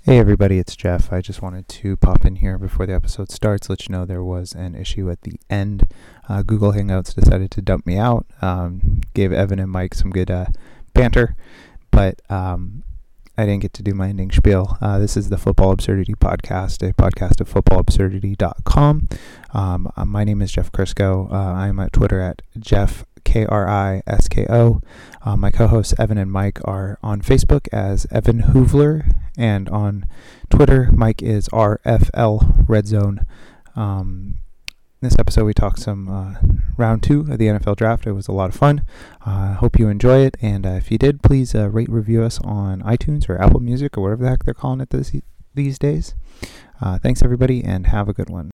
Hey everybody, it's Jeff. I just wanted to pop in here before the episode starts, let you know there was an issue at the end. Google Hangouts decided to dump me out, gave Evan and Mike some good banter, but I didn't get to do my ending spiel. This is the Football Absurdity Podcast, a podcast of footballabsurdity.com. My name is Jeff Crisco. I'm at Twitter at Jeff Krisko. My co-hosts Evan and Mike are on Facebook as Evan Hoovler, and on Twitter, Mike is RFL Red Zone. This episode, we talked some round 2 of the NFL Draft. It was a lot of fun. Hope you enjoy it, and if you did, please rate and review us on iTunes or Apple Music or whatever the heck they're calling it these days. Thanks, everybody, and have a good one.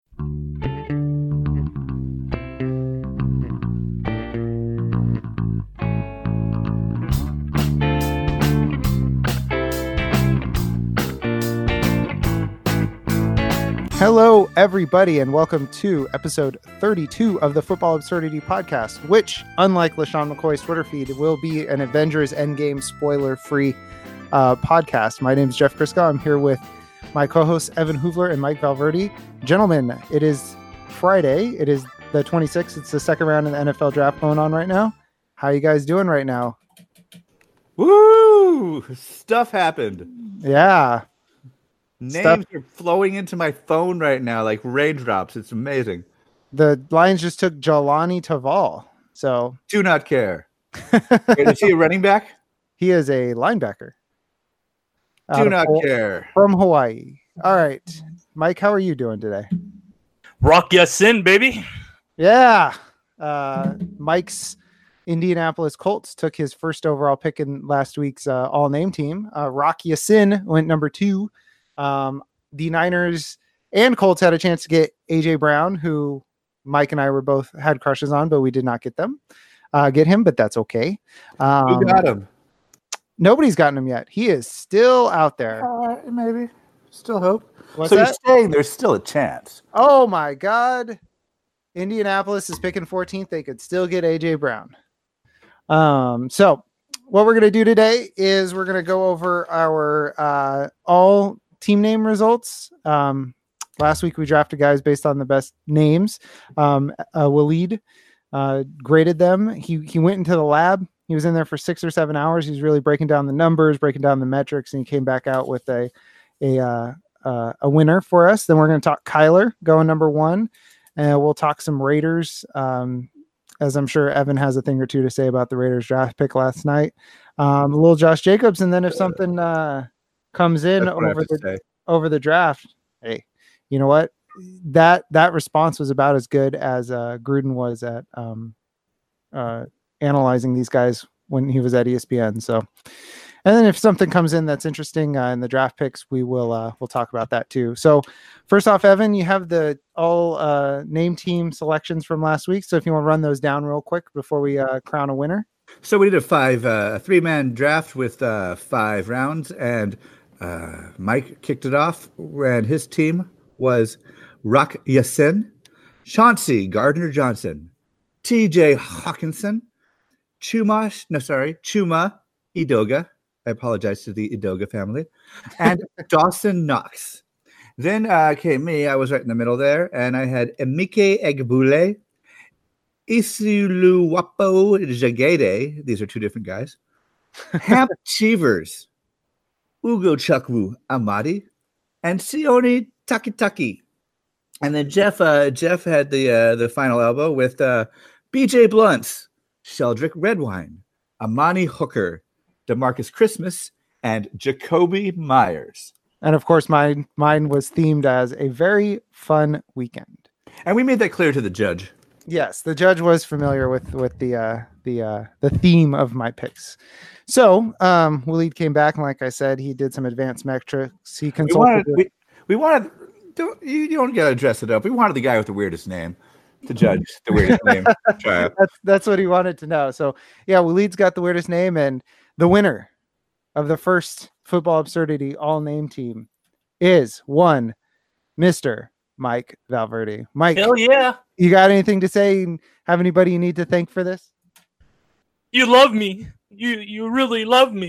Hello, everybody, and welcome to episode 32 of the Football Absurdity Podcast, which, unlike LaShawn McCoy's Twitter feed, will be an Avengers Endgame spoiler-free podcast. My name is Jeff Crisco. I'm here with my co-hosts Evan Hoovler and Mike Valverde. Gentlemen, it is Friday. It is the 26th. It's the second round of the NFL Draft going on right now. How are you guys doing right now? Woo! Stuff happened. Yeah. Names are flowing into my phone right now like raindrops. It's amazing. The Lions just took Jelani Taval. So do not care. Is he a running back? He is a linebacker. Do not care. From Hawaii. All right. Mike, how are you doing today? Rock Ya-Sin, baby. Yeah. Mike's Indianapolis Colts took his first overall pick in last week's all-name team. Rock Ya-Sin went number 2. The Niners and Colts had a chance to get AJ Brown, who Mike and I were both had crushes on, but we did not get him, but that's okay. Who got him? Nobody's gotten him yet. He is still out there. Maybe. Still hope. What's so that? You're saying there's still a chance. Oh my God. Indianapolis is picking 14th. They could still get AJ Brown. So what we're going to do today is we're going to go over our all team name results. Last week we drafted guys based on the best names. Waleed graded them. He went into the lab. He was in there for 6 or 7 hours. He was really breaking down the numbers, breaking down the metrics, and he came back out with a winner for us. Then we're going to talk Kyler going number 1, and we'll talk some Raiders. As I'm sure Evan has a thing or two to say about the Raiders draft pick last night. A little Josh Jacobs, and then if something comes in over the draft, hey, you know what? That response was about as good as Gruden was at analyzing these guys when he was at ESPN. So, and then if something comes in that's interesting in the draft picks, we'll talk about that too. So, first off, Evan, you have the all name team selections from last week. So, if you want to run those down real quick before we crown a winner. So we did a 3-man draft with 5 rounds, and Mike kicked it off, and his team was Rock Ya-Sin, Chauncey Gardner-Johnson, TJ Hawkinson, Chuma Edoga. I apologize to the Edoga family, and Dawson Knox. Then came me. I was right in the middle there, and I had Emike Egbule, Isiluwapo Jagede. These are 2 different guys. Hamp Cheevers, Ugo Chukwu Amadi, and Sione Takitaki. And then Jeff had the final elbow with BJ Blunts, Sheldrick Redwine, Amani Hooker, DeMarcus Christmas, and Jacoby Myers. And of course, mine was themed as a very fun weekend. And we made that clear to the judge. Yes, the judge was familiar with the theme of my picks. So Waleed came back, and like I said, he did some advanced metrics. He consulted. We wanted. You don't gotta dress it up. We wanted the guy with the weirdest name to judge the weirdest name. That's what he wanted to know. So yeah, Waleed's got the weirdest name, and the winner of the first Football Absurdity all name team is one Mr. Mike Valverde. Mike, hell yeah! You got anything to say? Have anybody you need to thank for this? You love me. You really love me.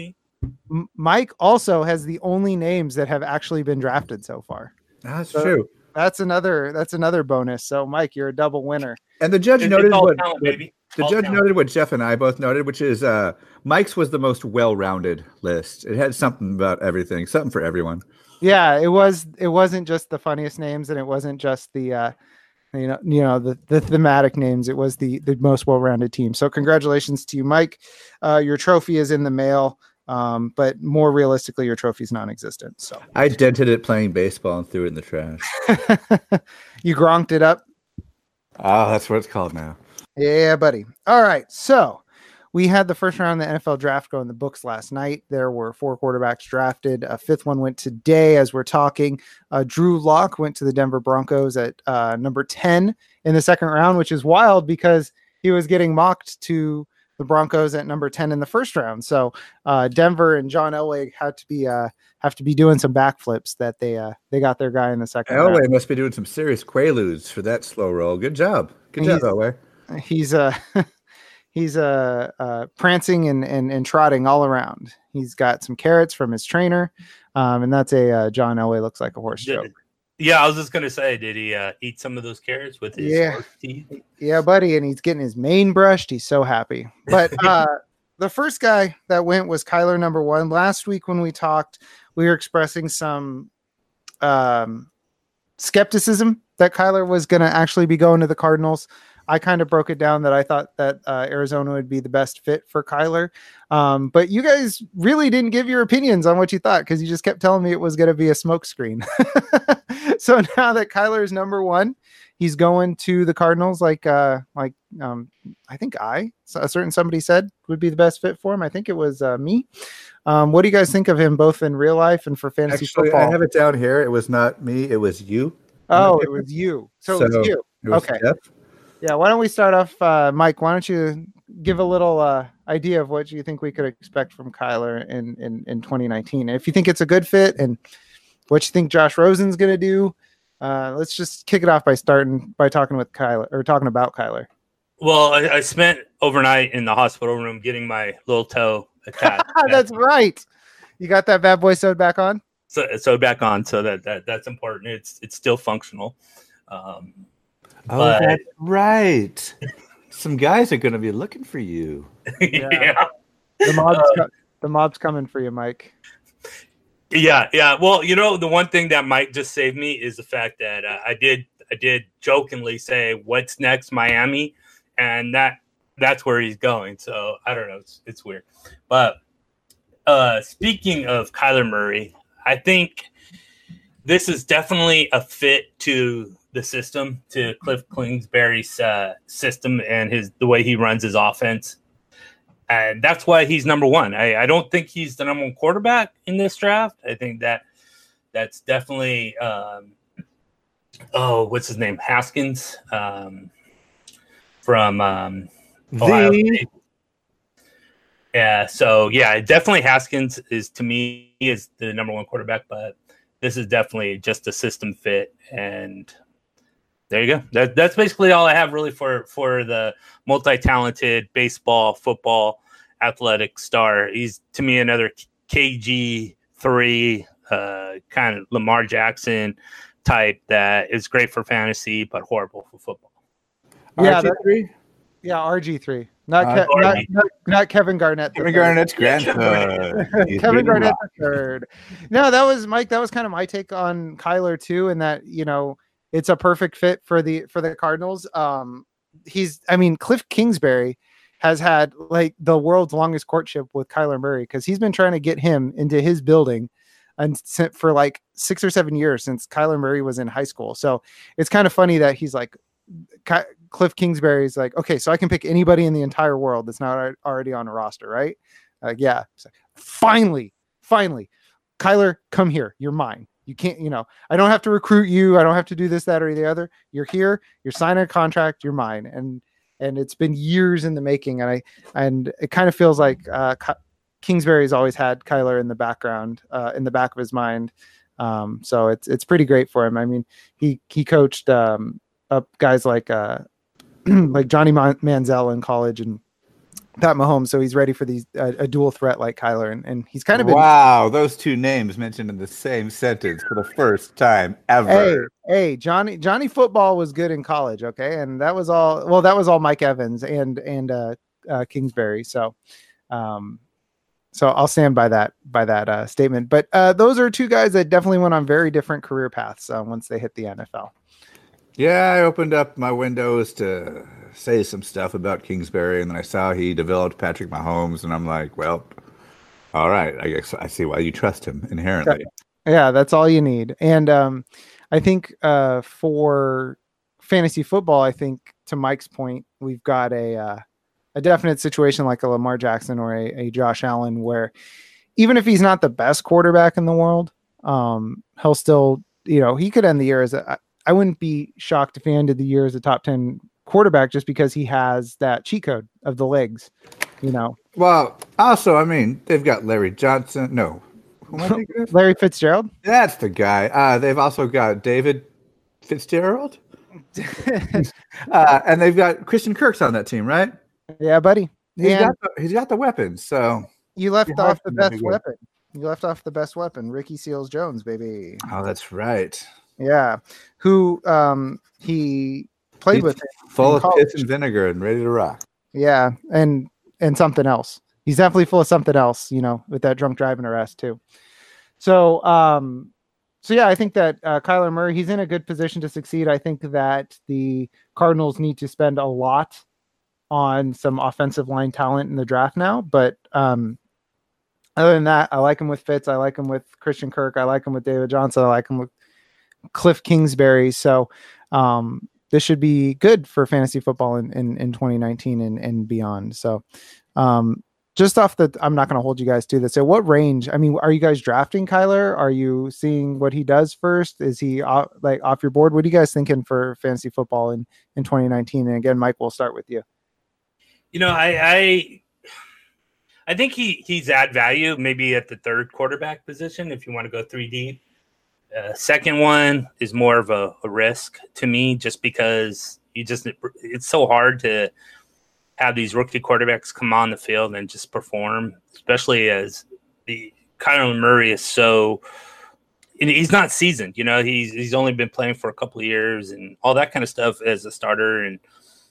Mike also has the only names that have actually been drafted so far. That's true. That's another bonus. So Mike, you're a double winner. And the judge noted all what talent, baby. the All judge talent. noted what Jeff and I both noted, which is Mike's was the most well-rounded list. It had something about everything, something for everyone. Yeah, it wasn't just the funniest names, and it wasn't just the the thematic names. It was the most well-rounded team. So congratulations to you, Mike. Your trophy is in the mail. But more realistically, your trophy's non-existent. So I dented it playing baseball and threw it in the trash. You gronked it up. Oh, that's what it's called now. Yeah, buddy. All right. So we had the first round of the NFL draft go in the books last night. There were 4 quarterbacks drafted. A 5th one went today as we're talking. Drew Lock went to the Denver Broncos at number 10 in the 2nd round, which is wild because he was getting mocked to the Broncos at number 10 in the 1st round. So Denver and John Elway have to be doing some backflips that they got their guy in the 2nd round. Elway must be doing some serious quaaludes for that slow roll. Good job. Good job, Elway. He's prancing and trotting all around. He's got some carrots from his trainer, and that's a John Elway looks like a horse joke. Yeah, I was just gonna say, did he eat some of those carrots with his horse teeth? Yeah, buddy, and he's getting his mane brushed. He's so happy. But the first guy that went was Kyler, number 1. Last week when we talked, we were expressing some skepticism that Kyler was going to actually be going to the Cardinals. I kind of broke it down that I thought that Arizona would be the best fit for Kyler. But you guys really didn't give your opinions on what you thought because you just kept telling me it was going to be a smokescreen. So now that Kyler is number 1, he's going to the Cardinals like I think a certain somebody said would be the best fit for him. I think it was me. What do you guys think of him both in real life and for fantasy football? I have it down here. It was not me. It was you. Oh, it was you. So it was you. Okay. Jeff. Yeah, why don't we start off, Mike? Why don't you give a little idea of what you think we could expect from Kyler in 2019? If you think it's a good fit and what you think Josh Rosen's going to do, let's just kick it off by talking about Kyler. Well, I spent overnight in the hospital room getting my little toe attached. That's right. You got that bad boy sewed back on? So back on, so that's important. It's still functional. That's right. Some guys are going to be looking for you. Yeah. The mob's coming for you, Mike. Yeah. Well, the one thing that might just save me is the fact that I did jokingly say, "What's next, Miami?" and that's where he's going. So I don't know. It's weird. But speaking of Kyler Murray, I think this is definitely a fit to the system, to Cliff Kingsbury's system and the way he runs his offense. And that's why he's number 1. I don't think he's the number 1 quarterback in this draft. I think that's definitely what's his name? Haskins from Ohio State. Yeah, so yeah, definitely Haskins is to me is the number 1 quarterback, but this is definitely just a system fit, and there you go. That's basically all I have really for the multi-talented baseball, football, athletic star. He's to me another KG3 kind of Lamar Jackson type that is great for fantasy but horrible for football. Yeah, RG3? Yeah, RG3. Not Kevin Garnett. Kevin Garnett's grandson. Kevin Garnett the 3rd. No, that was Mike. That was kind of my take on Kyler too, and that it's a perfect fit for the Cardinals. Cliff Kingsbury has had like the world's longest courtship with Kyler Murray because he's been trying to get him into his building and for like 6 or 7 years since Kyler Murray was in high school. So it's kind of funny that he's like Cliff Kingsbury's like, okay, so I can pick anybody in the entire world that's not already on a roster, right? Yeah. So finally, Kyler, come here. You're mine. You can't, I don't have to recruit you. I don't have to do this, that, or the other. You're here. You're signing a contract. You're mine. And it's been years in the making. And it kind of feels like Kingsbury's always had Kyler in the background, in the back of his mind. So it's pretty great for him. I mean, he coached up guys like like Johnny Manziel in college, and Pat Mahomes, so he's ready for these a dual threat like Kyler, and he's kind of been. Wow, those two names mentioned in the same sentence for the first time ever. Hey, Johnny Football was good in college, okay, and that was all. Well, that was all Mike Evans and Kingsbury. So I'll stand by that statement. But those are two guys that definitely went on very different career paths once they hit the NFL. Yeah, I opened up my windows to say some stuff about Kingsbury, and then I saw he developed Patrick Mahomes, and I'm like, well, all right, I guess I see why you trust him inherently. Yeah, that's all you need. And I think for fantasy football, I think to Mike's point, we've got a definite situation like a Lamar Jackson or a Josh Allen, where even if he's not the best quarterback in the world, he'll still, he could end the year as I wouldn't be shocked if he ended the year as a top 10 quarterback just because he has that cheat code of the legs, Well, also, I mean, they've got Larry Johnson. No. Who am I thinking of? Larry Fitzgerald? That's the guy. They've also got David Fitzgerald. And they've got Christian Kirk's on that team, right? Yeah, buddy. He's got the weapons, so you left off the best weapon. You left off the best weapon, Ricky Seals-Jones, baby. Oh, that's right. Yeah, who he played with, full of piss and vinegar and ready to rock. Yeah, and something else. He's definitely full of something else, with that drunk driving arrest too. So, yeah, I think that Kyler Murray, he's in a good position to succeed. I think that the Cardinals need to spend a lot on some offensive line talent in the draft now, but other than that, I like him with Fitz. I like him with Christian Kirk. I like him with David Johnson. I like him with Cliff Kingsbury. So this should be good for fantasy football in 2019 and beyond. So just off I'm not going to hold you guys to this. So what range, are you guys drafting Kyler? Are you seeing what he does first? Is he off your board? What are you guys thinking for fantasy football in 2019? And again, Mike, we'll start with you. I think he's add value maybe at the third quarterback position if you want to go 3 deep. Second one is more of a risk to me, just because it's so hard to have these rookie quarterbacks come on the field and just perform, especially as the Kyler Murray is so. He's not seasoned, he's only been playing for a couple of years and all that kind of stuff as a starter. And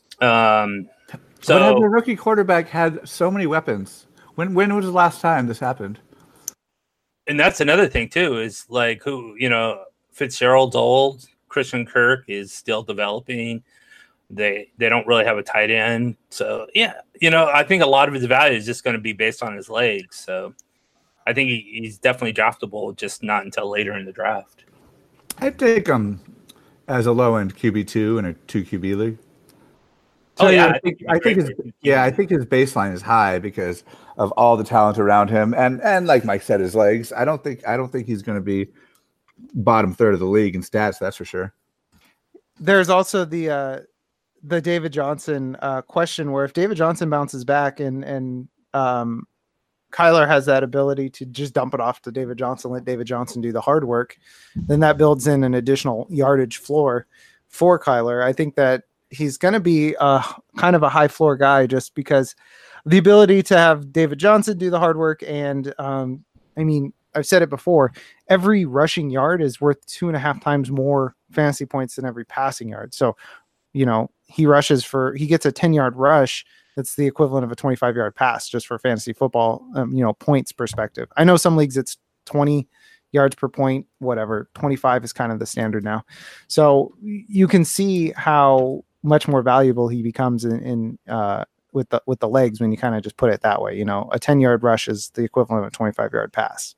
so, when has a rookie quarterback had so many weapons? When was the last time this happened? And that's another thing too, is like Fitzgerald's old, Christian Kirk is still developing. They don't really have a tight end. So yeah, I think a lot of his value is just going to be based on his legs. So I think he's definitely draftable, just not until later in the draft. I'd take him as a low end QB2 in a 2 QB league. So, I think his baseline is high because of all the talent around him, and like Mike said, his legs. I don't think he's going to be bottom third of the league in stats. That's for sure. There's also the David Johnson question, where if David Johnson bounces back and Kyler has that ability to just dump it off to David Johnson, let David Johnson do the hard work, then that builds in an additional yardage floor for Kyler. I think that he's going to be kind of a high floor guy, just because the ability to have David Johnson do the hard work. And I've said it before, every rushing yard is worth 2.5 times more fantasy points than every passing yard. So, he gets a 10-yard rush. That's the equivalent of a 25-yard pass just for fantasy football, points perspective. I know some leagues it's 20 yards per point, whatever. 25 is kind of the standard now. So you can see how much more valuable he becomes in with the legs when you kind of just put it that way. A 10-yard rush is the equivalent of a 25-yard pass.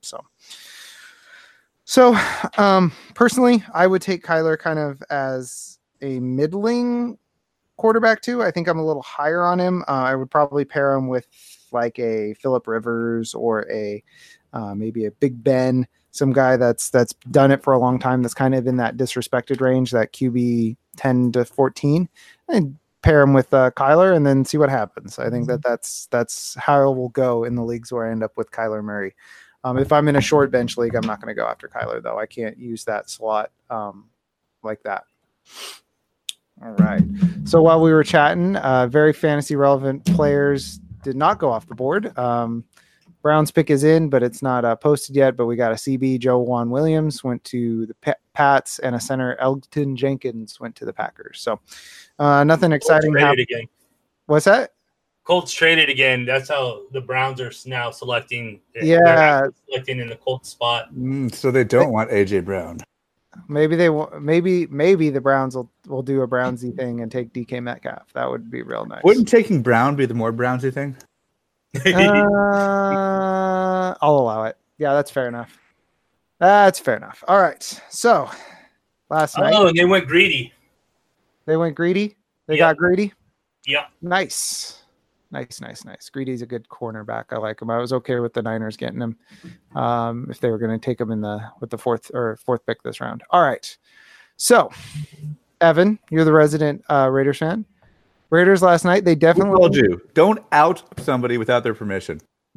So personally, I would take Kyler kind of as a middling quarterback too. I think I'm a little higher on him. I would probably pair him with like a Phillip Rivers or maybe a Big Ben, some guy that's done it for a long time, that's kind of in that disrespected range, that QB 10 to 14, and pair him with Kyler and then see what happens. I think that's how it will go in the leagues where I end up with Kyler Murray. If I'm in a short bench league, I'm not going to go after Kyler, though. I can't use that slot like that. All right. So while we were chatting, very fantasy relevant players did not go off the board. Brown's pick is in, but it's not posted yet. But we got a CB. Joe Juan Williams went to the Pats, and a center, Elgton Jenkins, went to the Packers. So nothing exciting happened. Again. What's that? Colts traded again. That's how the Browns are now selecting. Yeah, selecting in the Colts spot. So they don't want AJ Brown. Maybe maybe the Browns will do a Brownsy thing and take DK Metcalf. That would be real nice. Wouldn't taking Brown be the more Brownsy thing? I'll allow it. Yeah, that's fair enough. That's fair enough. All right. So last night, and they went greedy. They went greedy. They got greedy. Yeah. Nice. Greedy's a good cornerback. I like him. I was okay with the Niners getting him if they were going to take him with the fourth pick this round. All right. So, Evan, you're the resident Raiders fan. Raiders last night, they definitely told you, don't out somebody without their permission.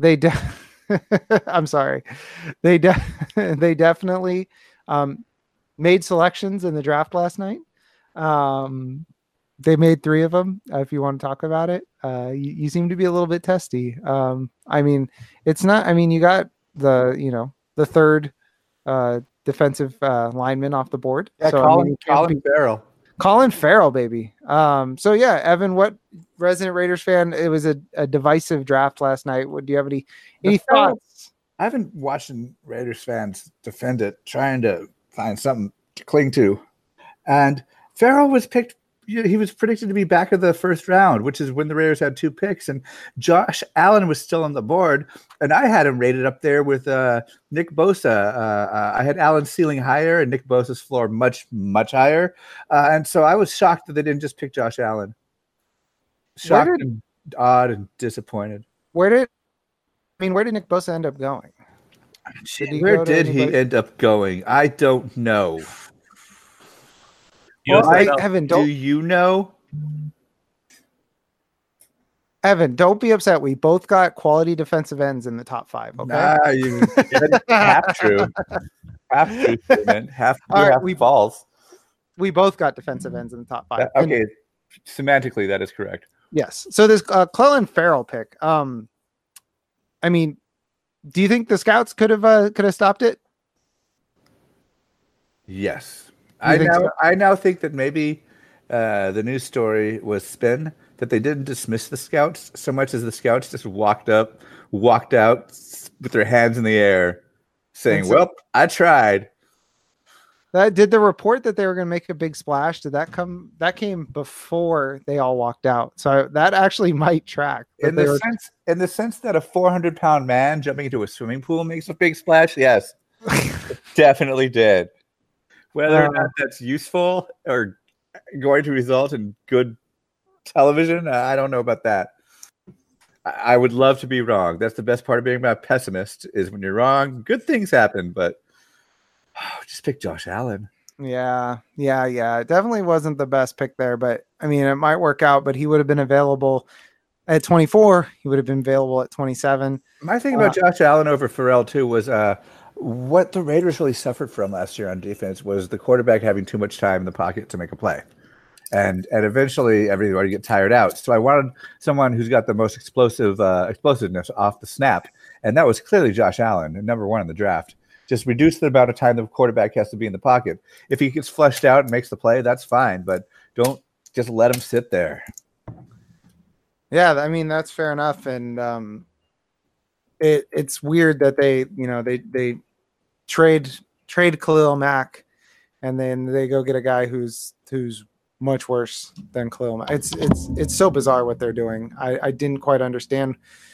I'm sorry. They definitely made selections in the draft last night. They made 3 of them. If you want to talk about it, you seem to be a little bit testy. I mean, it's not. I mean, you got the third defensive lineman off the board. Yeah, so Colin Farrell. Colin Farrell, baby. So yeah, Evan, what resident Raiders fan? It was a divisive draft last night. Do you have any thoughts? I haven't watched Raiders fans defend it, trying to find something to cling to. And Farrell was picked. He was predicted to be back of the first round, which is when the Raiders had 2 picks, and Josh Allen was still on the board, and I had him rated up there with Nick Bosa. I had Allen ceiling higher and Nick Bosa's floor much, much higher, and so I was shocked that they didn't just pick Josh Allen. Shocked and odd and disappointed. Where did Nick Bosa end up going? Where did he end up going? I don't know. Evan, do you know? Evan, don't be upset. We both got quality defensive ends in the top 5. Okay, half true. Half true statement. Half balls. We both got defensive ends in the top 5. Okay, semantically that is correct. Yes. So this Colin Farrell pick. I mean, do you think the scouts could have stopped it? Yes. I now think that maybe the news story was spin, that they didn't dismiss the scouts so much as the scouts just walked out with their hands in the air saying, well, I tried. Did the report that they were going to make a big splash, that came before they all walked out. So that actually might track. In the sense that a 400-pound man jumping into a swimming pool makes a big splash, yes. It definitely did. Whether or not that's useful or going to result in good television, I don't know about that. I would love to be wrong. That's the best part of being a pessimist, is when you're wrong, good things happen, but just pick Josh Allen. Yeah. It definitely wasn't the best pick there, but I mean, it might work out, but he would have been available at 24. He would have been available at 27. My thing about Josh Allen over Farrell too was what the Raiders really suffered from last year on defense was the quarterback having too much time in the pocket to make a play. And eventually everybody get tired out. So I wanted someone who's got the most explosiveness off the snap. And that was clearly Josh Allen, number 1 in the draft. Just reduce the amount of time the quarterback has to be in the pocket. If he gets fleshed out and makes the play, that's fine. But don't just let him sit there. Yeah, I mean, that's fair enough. And it's weird that they trade Khalil Mack, and then they go get a guy who's much worse than Khalil Mack. It's so bizarre what they're doing. I didn't quite understand.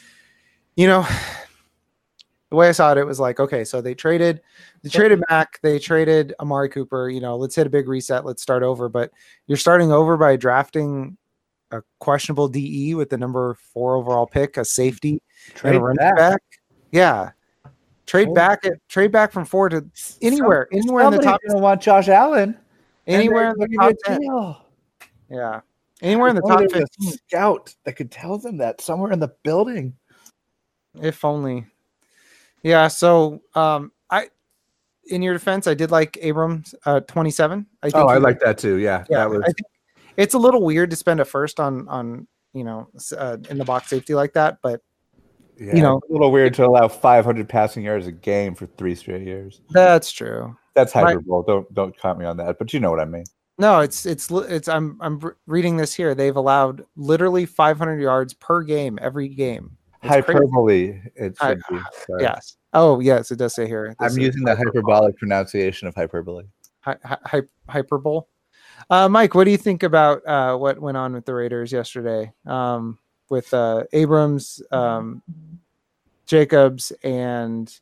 The way I saw it, it was like, okay, so they traded Mack, they traded Amari Cooper. Let's hit a big reset. Let's start over. But you're starting over by drafting a questionable DE with the number 4 overall pick, a safety, and a running back. Yeah. Trade back from 4 to anywhere in the top. Going to want Josh Allen anywhere in the top 10. Yeah, anywhere in the top 15. Scout that could tell them that somewhere in the building. If only. Yeah. So, in your defense, I did like Abrams 27. I like that too. Yeah. I think it's a little weird to spend a first on in the box safety like that. But Yeah, it's a little weird to allow 500 passing yards a game for 3 straight years. That's true. That's hyperbole. Don't count me on that, but you know what I mean. No, it's I'm reading this here. They've allowed literally 500 yards per game every game. It's hyperbole. It should be. Sorry. Yes. Oh, yes, it does say here. I'm using the hyperbolic pronunciation of hyperbole. Hyperbole. Mike, what do you think about what went on with the Raiders yesterday with Abrams, Jacobs, and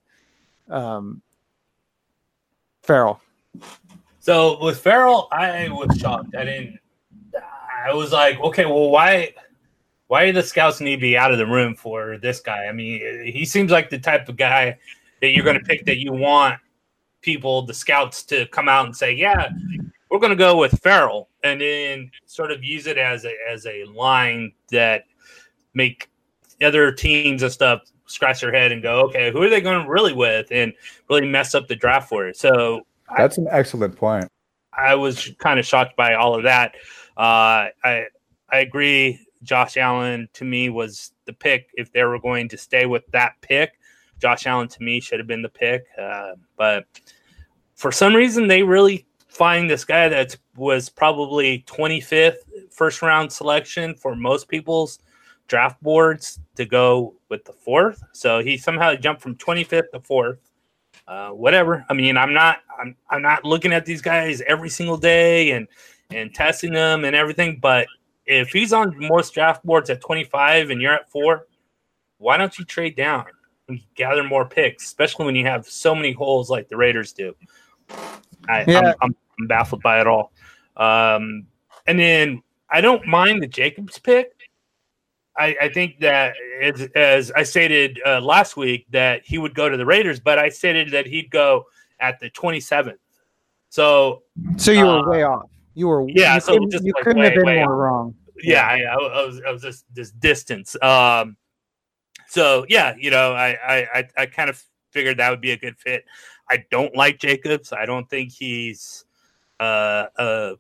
Farrell? So with Farrell, I was shocked. I was like, okay, well, why do the scouts need to be out of the room for this guy? I mean, he seems like the type of guy that you're going to pick that you want people, the scouts, to come out and say, yeah, we're going to go with Farrell, and then sort of use it as a line that make other teams and stuff scratch their head and go, okay, who are they going really with, and really mess up the draft for it. So that's an excellent point. I was kind of shocked by all of that. I agree. Josh Allen, to me, was the pick. If they were going to stay with that pick, Josh Allen, to me, should have been the pick. But for some reason, they really find this guy that was probably 25th first-round selection for most people's draft boards to go with the 4th. So he somehow jumped from 25th to 4th. Whatever. I mean, I'm not looking at these guys every single day and testing them and everything. But if he's on most draft boards at 25 and you're at 4, why don't you trade down and gather more picks, especially when you have so many holes like the Raiders do? I'm baffled by it all. And then I don't mind the Jacobs pick. I think that, as I stated last week, that he would go to the Raiders, but I stated that he'd go at the 27th. So you were way off. You were you couldn't have been more wrong. Yeah, I was just this distance. So yeah, I kind of figured that would be a good fit. I don't like Jacobs. I don't think he's an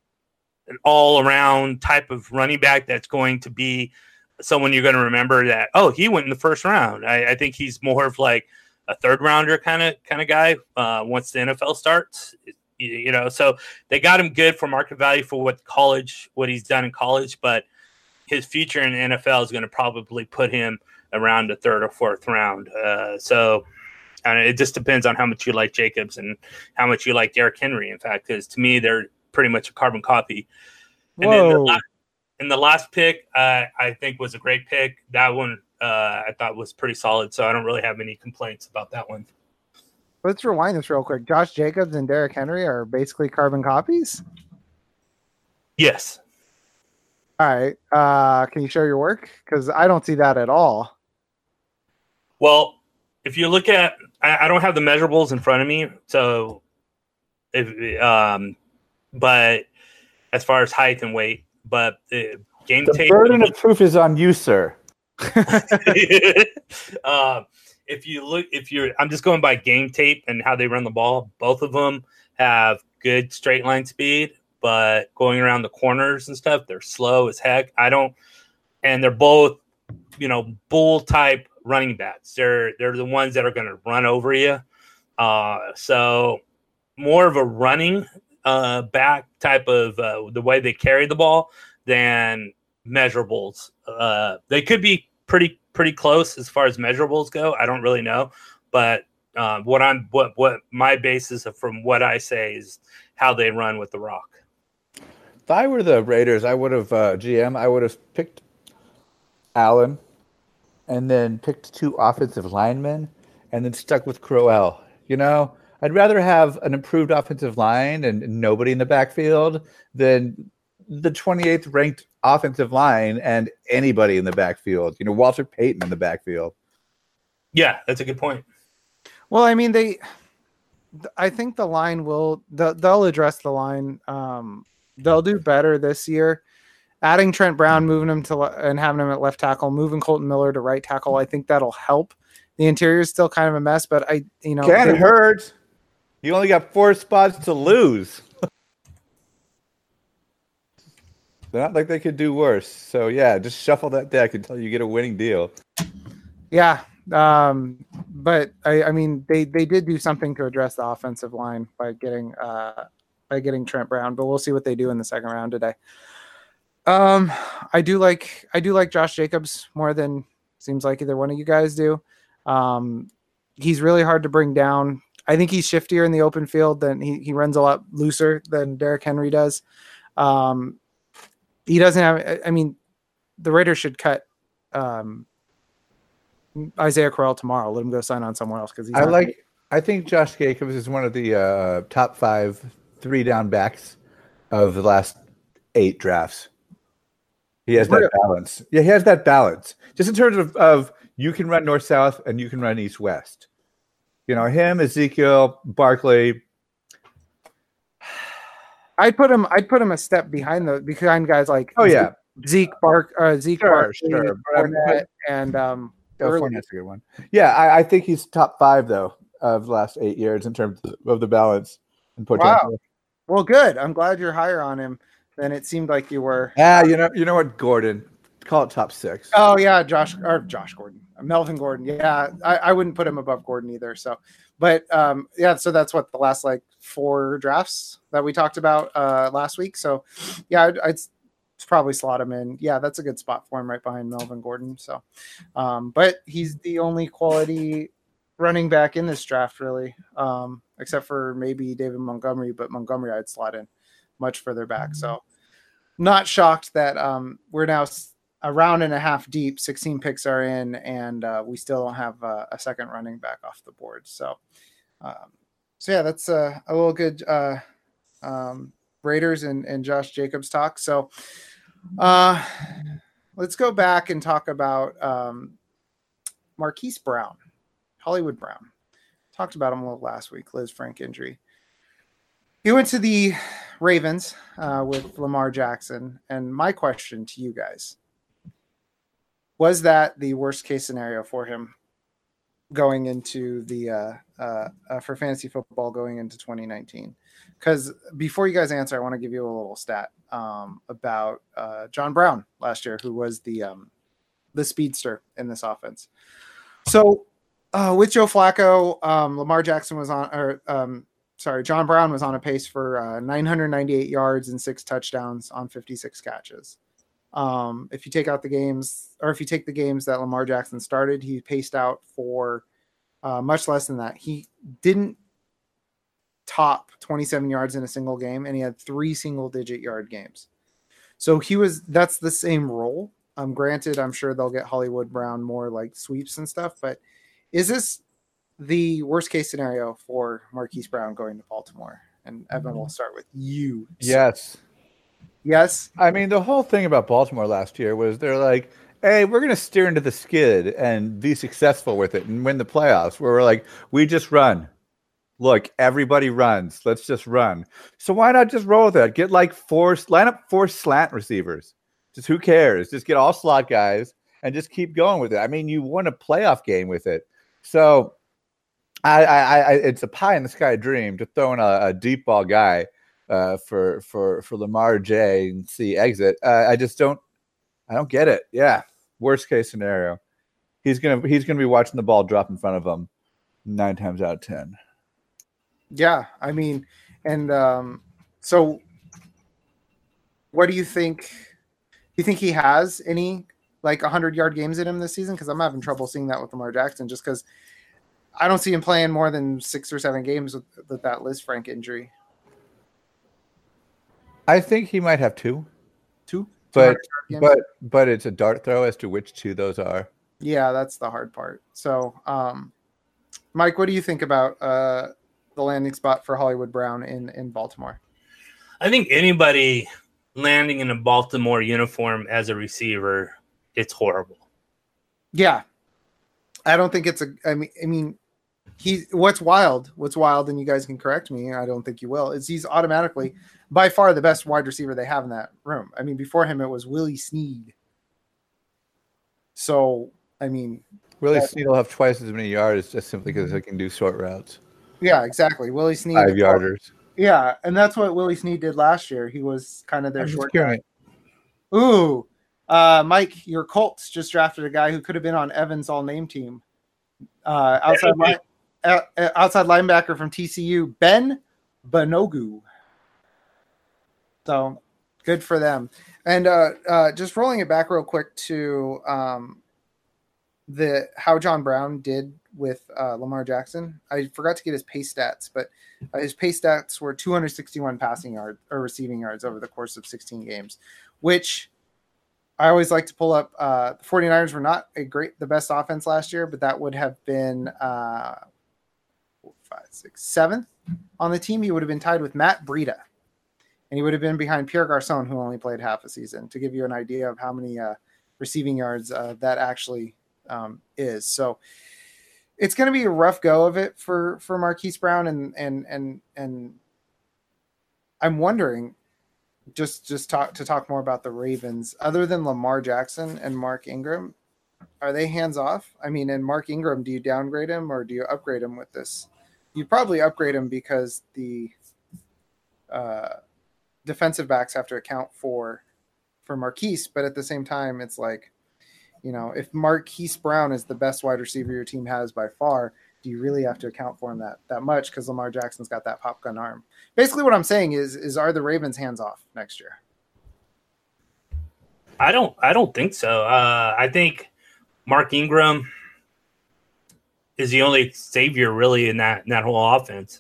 all-around type of running back that's going to be someone you're going to remember that, oh, he went in the first round. I think he's more of like a third rounder kind of guy once the NFL starts, so they got him good for market value for what he's done in college, but his future in the NFL is going to probably put him around the 3rd or 4th round. So it just depends on how much you like Jacobs and how much you like Derrick Henry, in fact, because to me, they're pretty much a carbon copy. And then the last pick, I think, was a great pick. That one I thought was pretty solid, so I don't really have any complaints about that one. Let's rewind this real quick. Josh Jacobs and Derrick Henry are basically carbon copies? Yes. All right. Can you show your work? Because I don't see that at all. Well, if you look at – I don't have the measurables in front of me, so but as far as height and weight, but game tape. The burden of proof is on you, sir. I'm just going by game tape and how they run the ball. Both of them have good straight line speed, but going around the corners and stuff, they're slow as heck. And they're both, bull type running backs. They're the ones that are going to run over you. So more of a running back type of the way they carry the ball than measurables. They could be pretty close as far as measurables go. I don't really know, but what my basis from what I say is how they run with the rock. If I were the Raiders, I would have I would have picked Allen and then picked 2 offensive linemen and then stuck with Crowell. I'd rather have an improved offensive line and nobody in the backfield than the 28th ranked offensive line and anybody in the backfield. Walter Payton in the backfield. Yeah, that's a good point. Well, I mean, I think the line they'll address the line. They'll do better this year. Adding Trent Brown, moving him and having him at left tackle, moving Colton Miller to right tackle, I think that'll help. The interior is still kind of a mess, but can't hurt. You only got 4 spots to lose. They're not like they could do worse. So yeah, just shuffle that deck until you get a winning deal. Yeah. But I mean, they did do something to address the offensive line by getting Trent Brown, but we'll see what they do in the second round today. I do like Josh Jacobs more than seems like either one of you guys do. He's really hard to bring down. I think he's shiftier in the open field than he runs a lot looser than Derrick Henry does. He doesn't have, I mean, the Raiders should cut Isaiah Crowell tomorrow. Let him go sign on somewhere else because I think Josh Jacobs is one of the top 5 3-down backs of the last 8 drafts. He has that balance. Yeah, he has that balance. Just in terms of you can run north-south and you can run east-west. You know, him, Ezekiel, Barkley. I'd put him a step behind guys like Zeke Barkley, Fournette, and Fournette's a good one. Yeah, I think he's top 5 though of the last 8 years in terms of the balance and potential. Wow. Well, good. I'm glad you're higher on him than it seemed like you were. Yeah, you know what, Gordon. Call it top 6. Oh yeah, Josh Gordon. Melvin Gordon. Yeah, I wouldn't put him above Gordon either. So, but yeah, so that's what the last like 4 drafts that we talked about last week. So, yeah, I'd probably slot him in. Yeah, that's a good spot for him right behind Melvin Gordon. So, but he's the only quality running back in this draft, really, except for maybe David Montgomery. But Montgomery I'd slot in much further back. So, not shocked that we're now a round and a half deep, 16 picks are in, and we still don't have a second running back off the board. So, yeah, that's a little good Raiders and Josh Jacobs talk. So, let's go back and talk about Marquise Brown, Hollywood Brown. Talked about him a little last week, Liz Frank injury. He went to the Ravens with Lamar Jackson, and my question to you guys, was that the worst case scenario for him going into the for fantasy football going into 2019? Because before you guys answer, I want to give you a little stat about John Brown last year, who was the speedster in this offense. So with Joe Flacco, Lamar Jackson was on, John Brown was on a pace for 998 yards and 6 touchdowns on 56 catches. If you take out the games, or if you take the games that Lamar Jackson started, he paced out for much less than that. He didn't top 27 yards in a single game, and he had 3 single-digit yard games. So that's the same role. Granted, I'm sure they'll get Hollywood Brown more like sweeps and stuff, but is this the worst case scenario for Marquise Brown going to Baltimore? And Evan, we'll start with you. Yes. Yes. I mean, the whole thing about Baltimore last year was they're like, hey, we're going to steer into the skid and be successful with it and win the playoffs. Where we're like, we just run. Look, everybody runs. Let's just run. So why not just roll with that? Get like line up 4 slant receivers. Just who cares? Just get all slot guys and just keep going with it. I mean, you won a playoff game with it. So I it's a pie in the sky dream to throw in a deep ball guy for Lamar J and see exit. I don't get it. Yeah, worst case scenario, he's gonna be watching the ball drop in front of him 9 times out of 10. Yeah, I mean, and so what do you think? Do you think he has any like 100-yard games in him this season? Because I'm having trouble seeing that with Lamar Jackson, just because I don't see him playing more than 6 or 7 games with that Liz Frank injury. I think he might have 2, but it's a dart throw as to which 2 those are. Yeah, that's the hard part. So, Mike, what do you think about the landing spot for Hollywood Brown in Baltimore? I think anybody landing in a Baltimore uniform as a receiver, it's horrible. Yeah, I don't think it's I mean, what's wild, and you guys can correct me, I don't think you will, is he's automatically by far the best wide receiver they have in that room. I mean, before him, it was Willie Snead. So, I mean, Willie Snead will have twice as many yards just simply because he can do short routes. Yeah, exactly. Willie Snead. 5-yarders. Yeah, and that's what Willie Snead did last year. He was kind of their short guy. Ooh, Mike, your Colts just drafted a guy who could have been on Evans' all-name team. Outside linebacker from TCU, Ben Banogu. So good for them. And just rolling it back real quick to how John Brown did with Lamar Jackson. I forgot to get his pace stats, but his pace stats were 261 passing yards or receiving yards over the course of 16 games, which I always like to pull up. The 49ers were not the best offense last year, but that would have been 7th on the team. He would have been tied with Matt Breida, and he would have been behind Pierre Garçon, who only played half a season, to give you an idea of how many receiving yards that actually is. So it's going to be a rough go of it for Marquise Brown, and I'm wondering, just talk more about the Ravens. Other than Lamar Jackson and Mark Ingram, are they hands off? I mean, and Mark Ingram, do you downgrade him or do you upgrade him with this? You probably upgrade him because the defensive backs have to account for Marquise, but at the same time, it's like, if Marquise Brown is the best wide receiver your team has by far, do you really have to account for him that much? Because Lamar Jackson's got that pop gun arm. Basically, what I'm saying is are the Ravens hands off next year? I don't think so. I think Mark Ingram is the only savior really in that whole offense.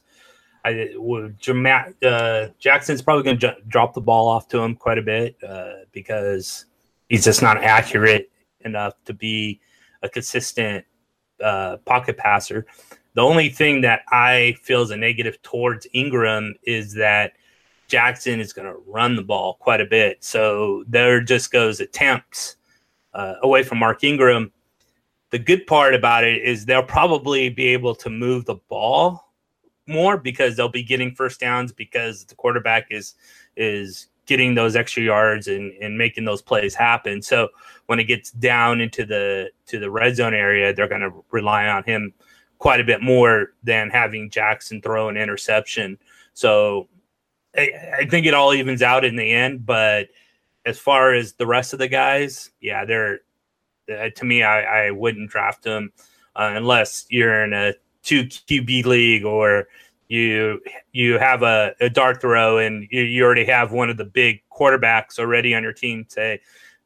Jackson's probably going to drop the ball off to him quite a bit because he's just not accurate enough to be a consistent pocket passer. The only thing that I feel is a negative towards Ingram is that Jackson is going to run the ball quite a bit. So there just goes attempts away from Mark Ingram. The good part about it is they'll probably be able to move the ball more because they'll be getting first downs because the quarterback is getting those extra yards and making those plays happen. So when it gets down into the red zone area, they're going to rely on him quite a bit more than having Jackson throw an interception. So I think it all evens out in the end. But as far as the rest of the guys, yeah, they're to me, I wouldn't draft them unless you're in a 2 QB league or you have a dart throw and you already have one of the big quarterbacks already on your team, say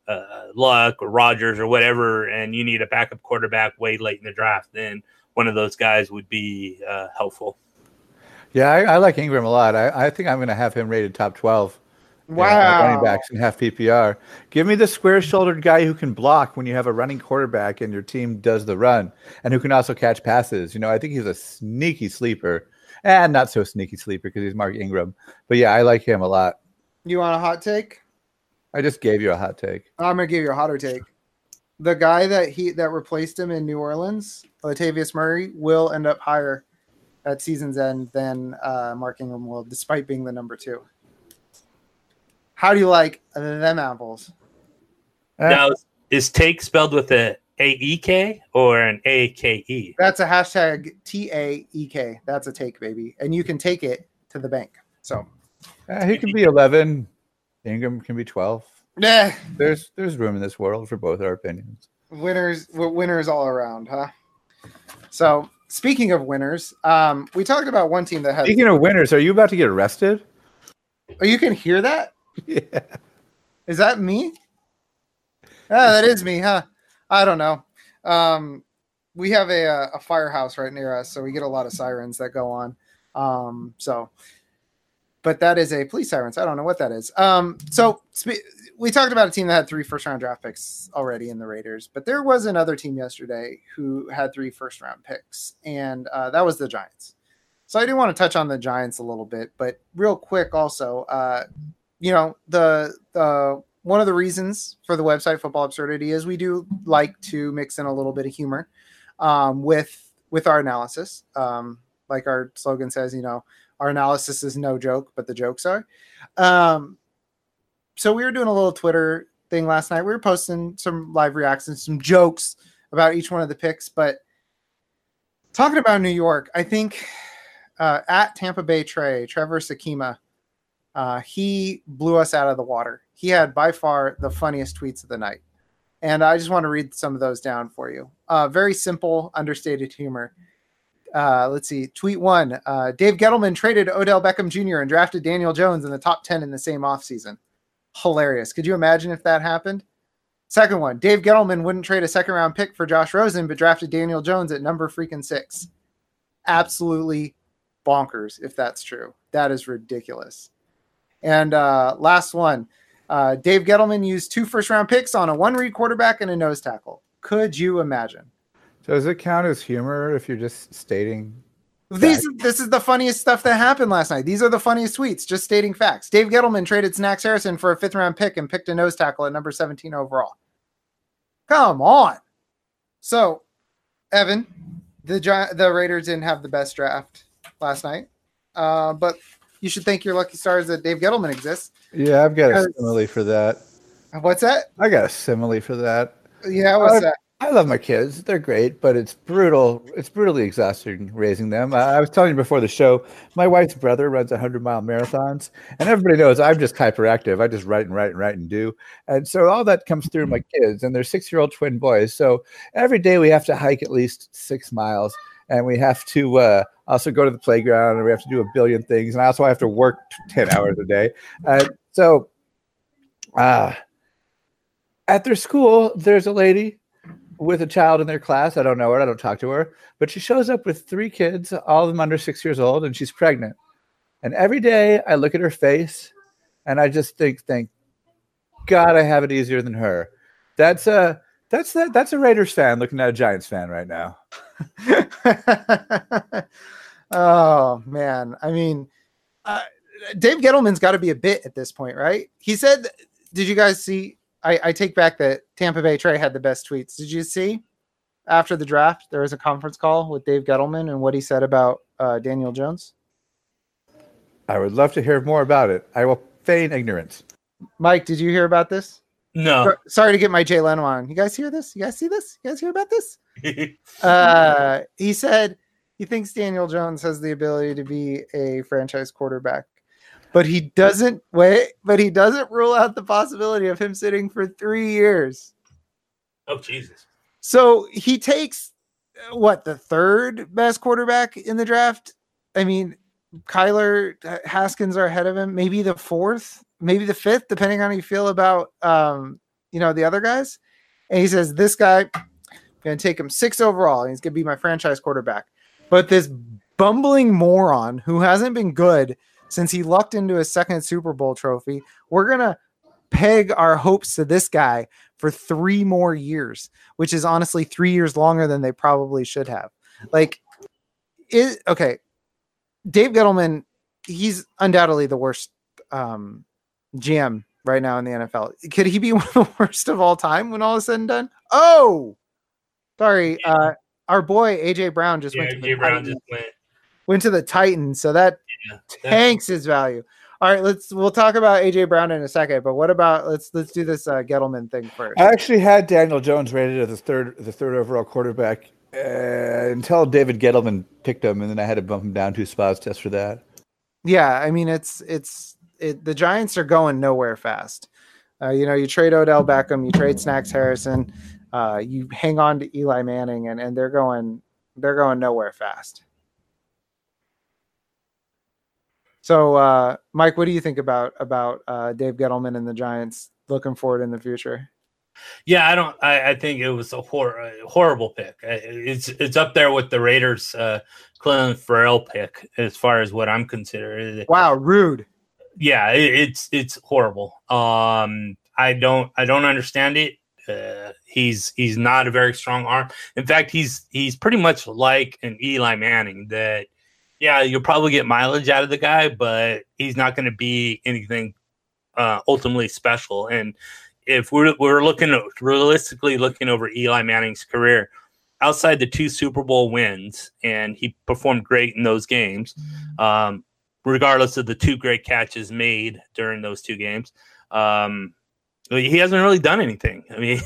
Luck or Rodgers or whatever, and you need a backup quarterback way late in the draft, then one of those guys would be helpful. Yeah, I like Ingram a lot. I think I'm going to have him rated top 12. Wow. Running backs in half PPR. Give me the square-shouldered guy who can block when you have a running quarterback and your team does the run, and who can also catch passes. I think he's a sneaky sleeper, and not so sneaky sleeper because he's Mark Ingram. But yeah, I like him a lot. You want a hot take? I just gave you a hot take. I'm gonna give you a hotter take. The guy that replaced him in New Orleans, Latavius Murray, will end up higher at season's end than Mark Ingram will, despite being the number 2. How do you like them apples? Now, is take spelled with a A-E-K or an A-K-E? That's a hashtag TAEK. That's a take, baby. And you can take it to the bank. So he can be 11. Ingram can be 12. Yeah. There's room in this world for both our opinions. Winners all around, huh? So speaking of winners, we talked about one team that has. Speaking of winners, are you about to get arrested? Oh, you can hear that? Yeah. Is that me? That is me, huh? I don't know. We have a firehouse right near us, so we get a lot of sirens that go on. But that is a police siren. So I don't know what that is. We talked about a team that had 3 first-round draft picks already in the Raiders, but there was another team yesterday who had 3 first-round picks, and that was the Giants. So I do want to touch on the Giants a little bit, but real quick also, the one of the reasons for the website Football Absurdity is we do like to mix in a little bit of humor with our analysis. Like our slogan says, our analysis is no joke, but the jokes are. So we were doing a little Twitter thing last night. We were posting some live reactions, some jokes about each one of the picks, but talking about New York, I think at Tampa Bay Trevor Sakima he blew us out of the water. He had by far the funniest tweets of the night. And I just want to read some of those down for you. Very simple, understated humor. Let's see. Tweet 1. Dave Gettleman traded Odell Beckham Jr. and drafted Daniel Jones in the top 10 in the same offseason. Hilarious. Could you imagine if that happened? Second one. Dave Gettleman wouldn't trade a second-round pick for Josh Rosen, but drafted Daniel Jones at number freaking 6. Absolutely bonkers if that's true. That is ridiculous. And last one. Dave Gettleman used 2 first-round picks on a one-read quarterback and a nose tackle. Could you imagine? So does it count as humor if you're just stating? This is the funniest stuff that happened last night. These are the funniest tweets, just stating facts. Dave Gettleman traded Snacks Harrison for a 5th-round pick and picked a nose tackle at number 17 overall. Come on. So, Evan, the Raiders didn't have the best draft last night, but you should thank your lucky stars that Dave Gettleman exists. Yeah, I've got a simile for that. What's that? I got a simile for that. Yeah, what's that? I love my kids. They're great, but it's brutal. It's brutally exhausting raising them. I was telling you before the show, my wife's brother runs 100-mile marathons, and everybody knows I'm just hyperactive. I just write and do. And so all that comes through my kids, and they're 6-year-old twin boys. So every day we have to hike at least 6 miles, and we have to also go to the playground, and we have to do a billion things. And I also have to work 10 hours a day. So at their school, there's a lady with a child in their class. I don't know her. I don't talk to her. But she shows up with 3 kids, all of them under 6 years old, and she's pregnant. And every day I look at her face, and I just think, thank God I have it easier than her. That's a Raiders fan looking at a Giants fan right now. Oh, man. I mean, Dave Gettleman's got to be a bit at this point, right? He said, did you guys see? I take back that Tampa Bay Trey had the best tweets. Did you see after the draft, there was a conference call with Dave Gettleman and what he said about Daniel Jones? I would love to hear more about it. I will feign ignorance. Mike, did you hear about this? No. Sorry to get my Jay Leno on. You guys hear this? You guys see this? You guys hear about this? He said he thinks Daniel Jones has the ability to be a franchise quarterback. But he doesn't rule out the possibility of him sitting for 3 years. Oh, Jesus. So he takes the 3rd best quarterback in the draft? I mean, Kyler Haskins are ahead of him, maybe the 4th, maybe the 5th, depending on how you feel about the other guys. And he says, this guy, I'm gonna take him 6 overall, and he's gonna be my franchise quarterback. But this bumbling moron who hasn't been good since he lucked into his 2nd Super Bowl trophy, we're going to peg our hopes to this guy for 3 more years, which is honestly 3 years longer than they probably should have. Dave Gettleman, he's undoubtedly the worst GM right now in the NFL. Could he be one of the worst of all time when all is said and done? Oh, sorry. Our boy, A.J. Brown just went to the Titans. Went to the Titans, so that tanks his value. All right, we'll talk about AJ Brown in a second, but what about let's do this Gettleman thing first. I actually had Daniel Jones rated as the third overall quarterback until David Gettleman picked him, and then I had to bump him down 2 spots just for that. Yeah, I mean the Giants are going nowhere fast. You trade Odell Beckham, you trade Snacks Harrison, you hang on to Eli Manning, and they're going nowhere fast. So, Mike, what do you think about Dave Gettleman and the Giants looking forward in the future? Yeah, I think it was a horrible pick. It's up there with the Raiders, Clelin Ferrell pick as far as what I'm considering. Wow, rude. Yeah, it's horrible. I don't understand it. He's not a very strong arm. In fact, he's pretty much like an Eli Manning that. Yeah, you'll probably get mileage out of the guy, but he's not going to be anything ultimately special. And if we're realistically looking over Eli Manning's career, outside the 2 Super Bowl wins, and he performed great in those games, regardless of the 2 great catches made during those 2 games, he hasn't really done anything. I mean,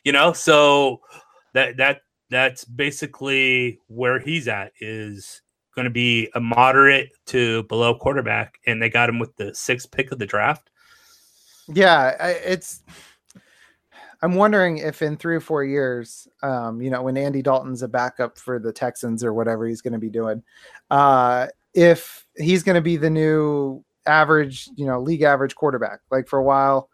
so that's basically where he's at is going to be a moderate to below quarterback, and they got him with the 6th pick of the draft. Yeah, I'm wondering if in 3 or 4 years, when Andy Dalton's a backup for the Texans or whatever he's going to be doing, if he's going to be the new average, league average quarterback. Like for a while,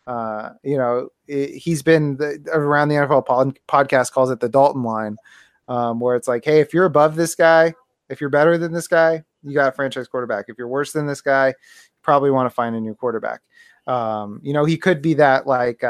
he's been around the NFL podcast calls it the Dalton line, where it's like, hey, if you're above this guy, if you're better than this guy, you got a franchise quarterback. If you're worse than this guy, you probably want to find a new quarterback. He could be that like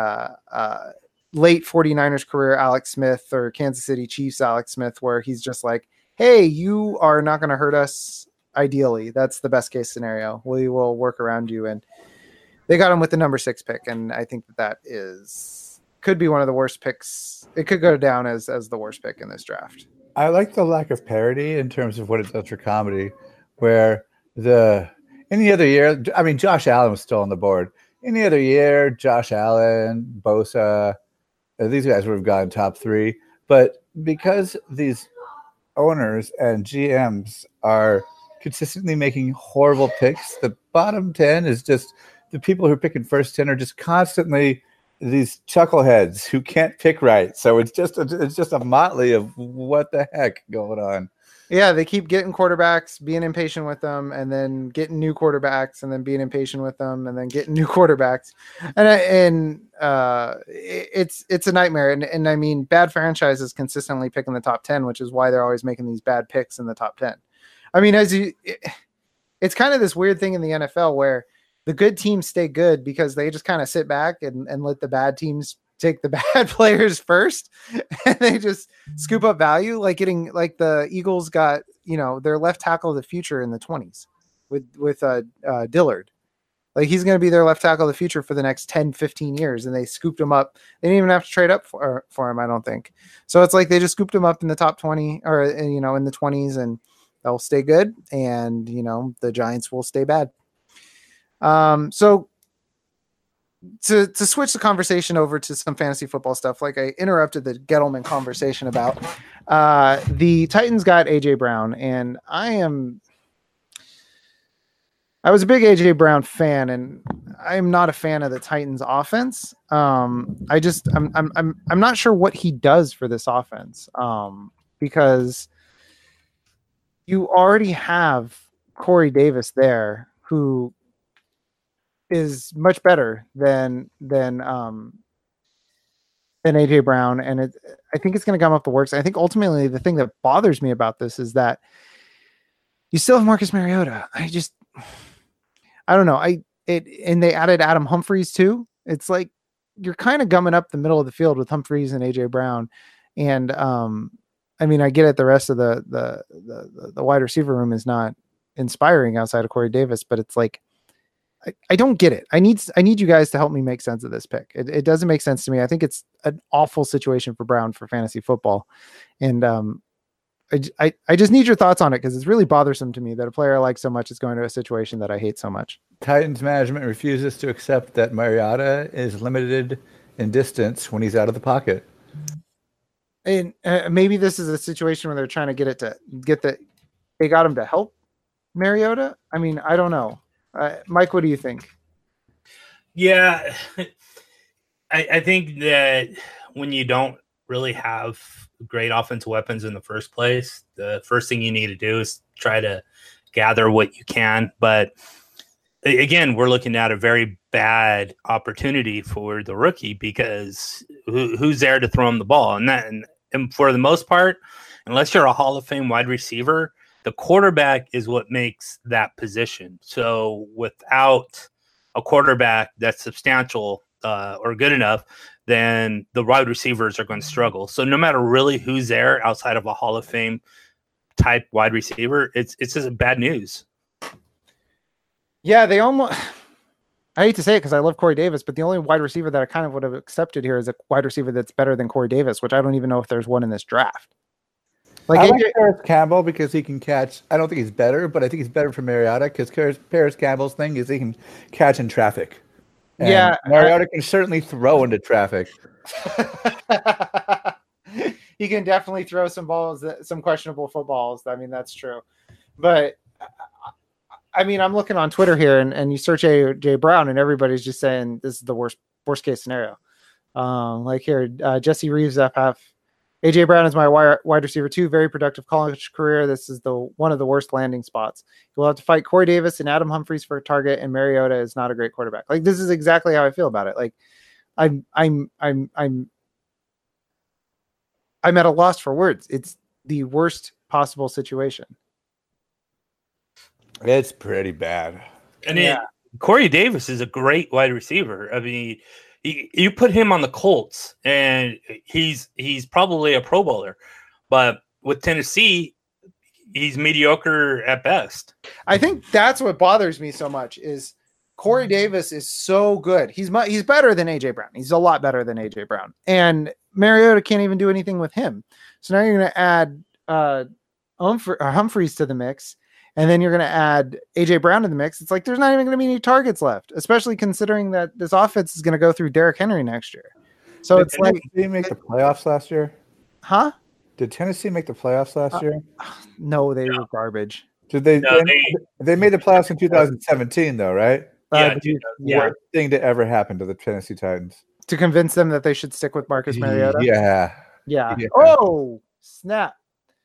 late 49ers career Alex Smith or Kansas City Chiefs Alex Smith, where he's just like, hey, you are not going to hurt us. Ideally, that's the best case scenario. We will work around you. And they got him with the number 6 pick. And I think that could be one of the worst picks. It could go down as the worst pick in this draft. I like the lack of parity in terms of what it does for comedy, where any other year, I mean, Josh Allen was still on the board. Any other year, Josh Allen, Bosa, these guys would have gotten top 3. But because these owners and GMs are consistently making horrible picks, the bottom 10 is just the people who are picking first 10 are just constantly these chuckleheads who can't pick right. So it's just a motley of what the heck going on. Yeah, they keep getting quarterbacks, being impatient with them, and then getting new quarterbacks, and then being impatient with them, and then getting new quarterbacks, and it's a nightmare. And I mean, bad franchises consistently picking the top 10, which is why they're always making these bad picks in the top 10. I mean, it's kind of this weird thing in the NFL where the good teams stay good because they just kind of sit back and let the bad teams take the bad players first, and they just scoop up value, like the Eagles got, their left tackle of the future in the 20s with Dillard. Like he's going to be their left tackle of the future for the next 10, 15 years. And they scooped him up. They didn't even have to trade up for him, I don't think. So it's like they just scooped him up in the top 20 or, in the 20s, and they'll stay good. And, the Giants will stay bad. So to switch the conversation over to some fantasy football stuff, like I interrupted the Gettleman conversation about the Titans got AJ Brown, and I was a big AJ Brown fan, and I'm not a fan of the Titans offense. I'm not sure what he does for this offense, because you already have Corey Davis there, who is much better than AJ Brown, and I think it's going to come up the works. I think ultimately the thing that bothers me about this is that you still have Marcus Mariota. I don't know. And they added Adam Humphries too. It's like you're kind of gumming up the middle of the field with Humphries and AJ Brown, and I mean, I get it. The rest of the wide receiver room is not inspiring outside of Corey Davis, but it's like, I don't get it. I need you guys to help me make sense of this pick. It doesn't make sense to me. I think it's an awful situation for Brown for fantasy football. And I just need your thoughts on it, because it's really bothersome to me that a player I like so much is going to a situation that I hate so much. Titans management refuses to accept that Mariota is limited in distance when he's out of the pocket. And maybe this is a situation where they're trying to they got him to help Mariota. I mean, I don't know. Mike, what do you think? Yeah, I think that when you don't really have great offensive weapons in the first place, the first thing you need to do is try to gather what you can. But again, we're looking at a very bad opportunity for the rookie, because who's there to throw him the ball? And for the most part, unless you're a Hall of Fame wide receiver, the quarterback is what makes that position. So without a quarterback that's substantial or good enough, then the wide receivers are going to struggle. So no matter really who's there outside of a Hall of Fame type wide receiver, it's just bad news. Yeah, they almost. I hate to say it because I love Corey Davis, but the only wide receiver that I kind of would have accepted here is a wide receiver that's better than Corey Davis, which I don't even know if there's one in this draft. I like Paris Campbell because he can catch. I don't think he's better, but I think he's better for Mariota because Paris Campbell's thing is he can catch in traffic. And yeah, Mariota can certainly throw into traffic. He can definitely throw some balls, some questionable footballs. I mean, that's true. But I mean, I'm looking on Twitter here, and you search AJ Brown, and everybody's just saying this is the worst case scenario. Like here, Jesse Reeves FF. AJ Brown is my wide receiver too. Very productive college career. This is one of the worst landing spots. You'll have to fight Corey Davis and Adam Humphries for a target, and Mariota is not a great quarterback. Like this is exactly how I feel about it. Like I'm at a loss for words. It's the worst possible situation. It's pretty bad. And Corey Davis is a great wide receiver. I mean, you put him on the Colts, and he's probably a Pro Bowler. But with Tennessee, he's mediocre at best. I think that's what bothers me so much is Corey Davis is so good. He's better than AJ Brown. He's a lot better than AJ Brown. And Mariota can't even do anything with him. So now you're going to add Humphries to the mix. And then you're going to add AJ Brown to the mix. It's like there's not even going to be any targets left, especially considering that this offense is going to go through Derrick Henry next year. So it's like, did Tennessee make the playoffs last year? Huh? Did Tennessee make the playoffs last year? No, they were garbage. Did they? No, they made the playoffs in 2017, though, right? Yeah, Worst thing to ever happen to the Tennessee Titans. To convince them that they should stick with Marcus Mariota. Yeah. Oh, snap.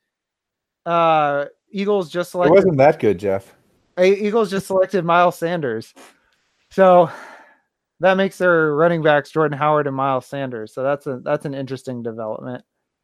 Eagles just selected. It wasn't that good, Jeff. Eagles just selected Miles Sanders. So that makes their running backs Jordan Howard and Miles Sanders. So that's an interesting development.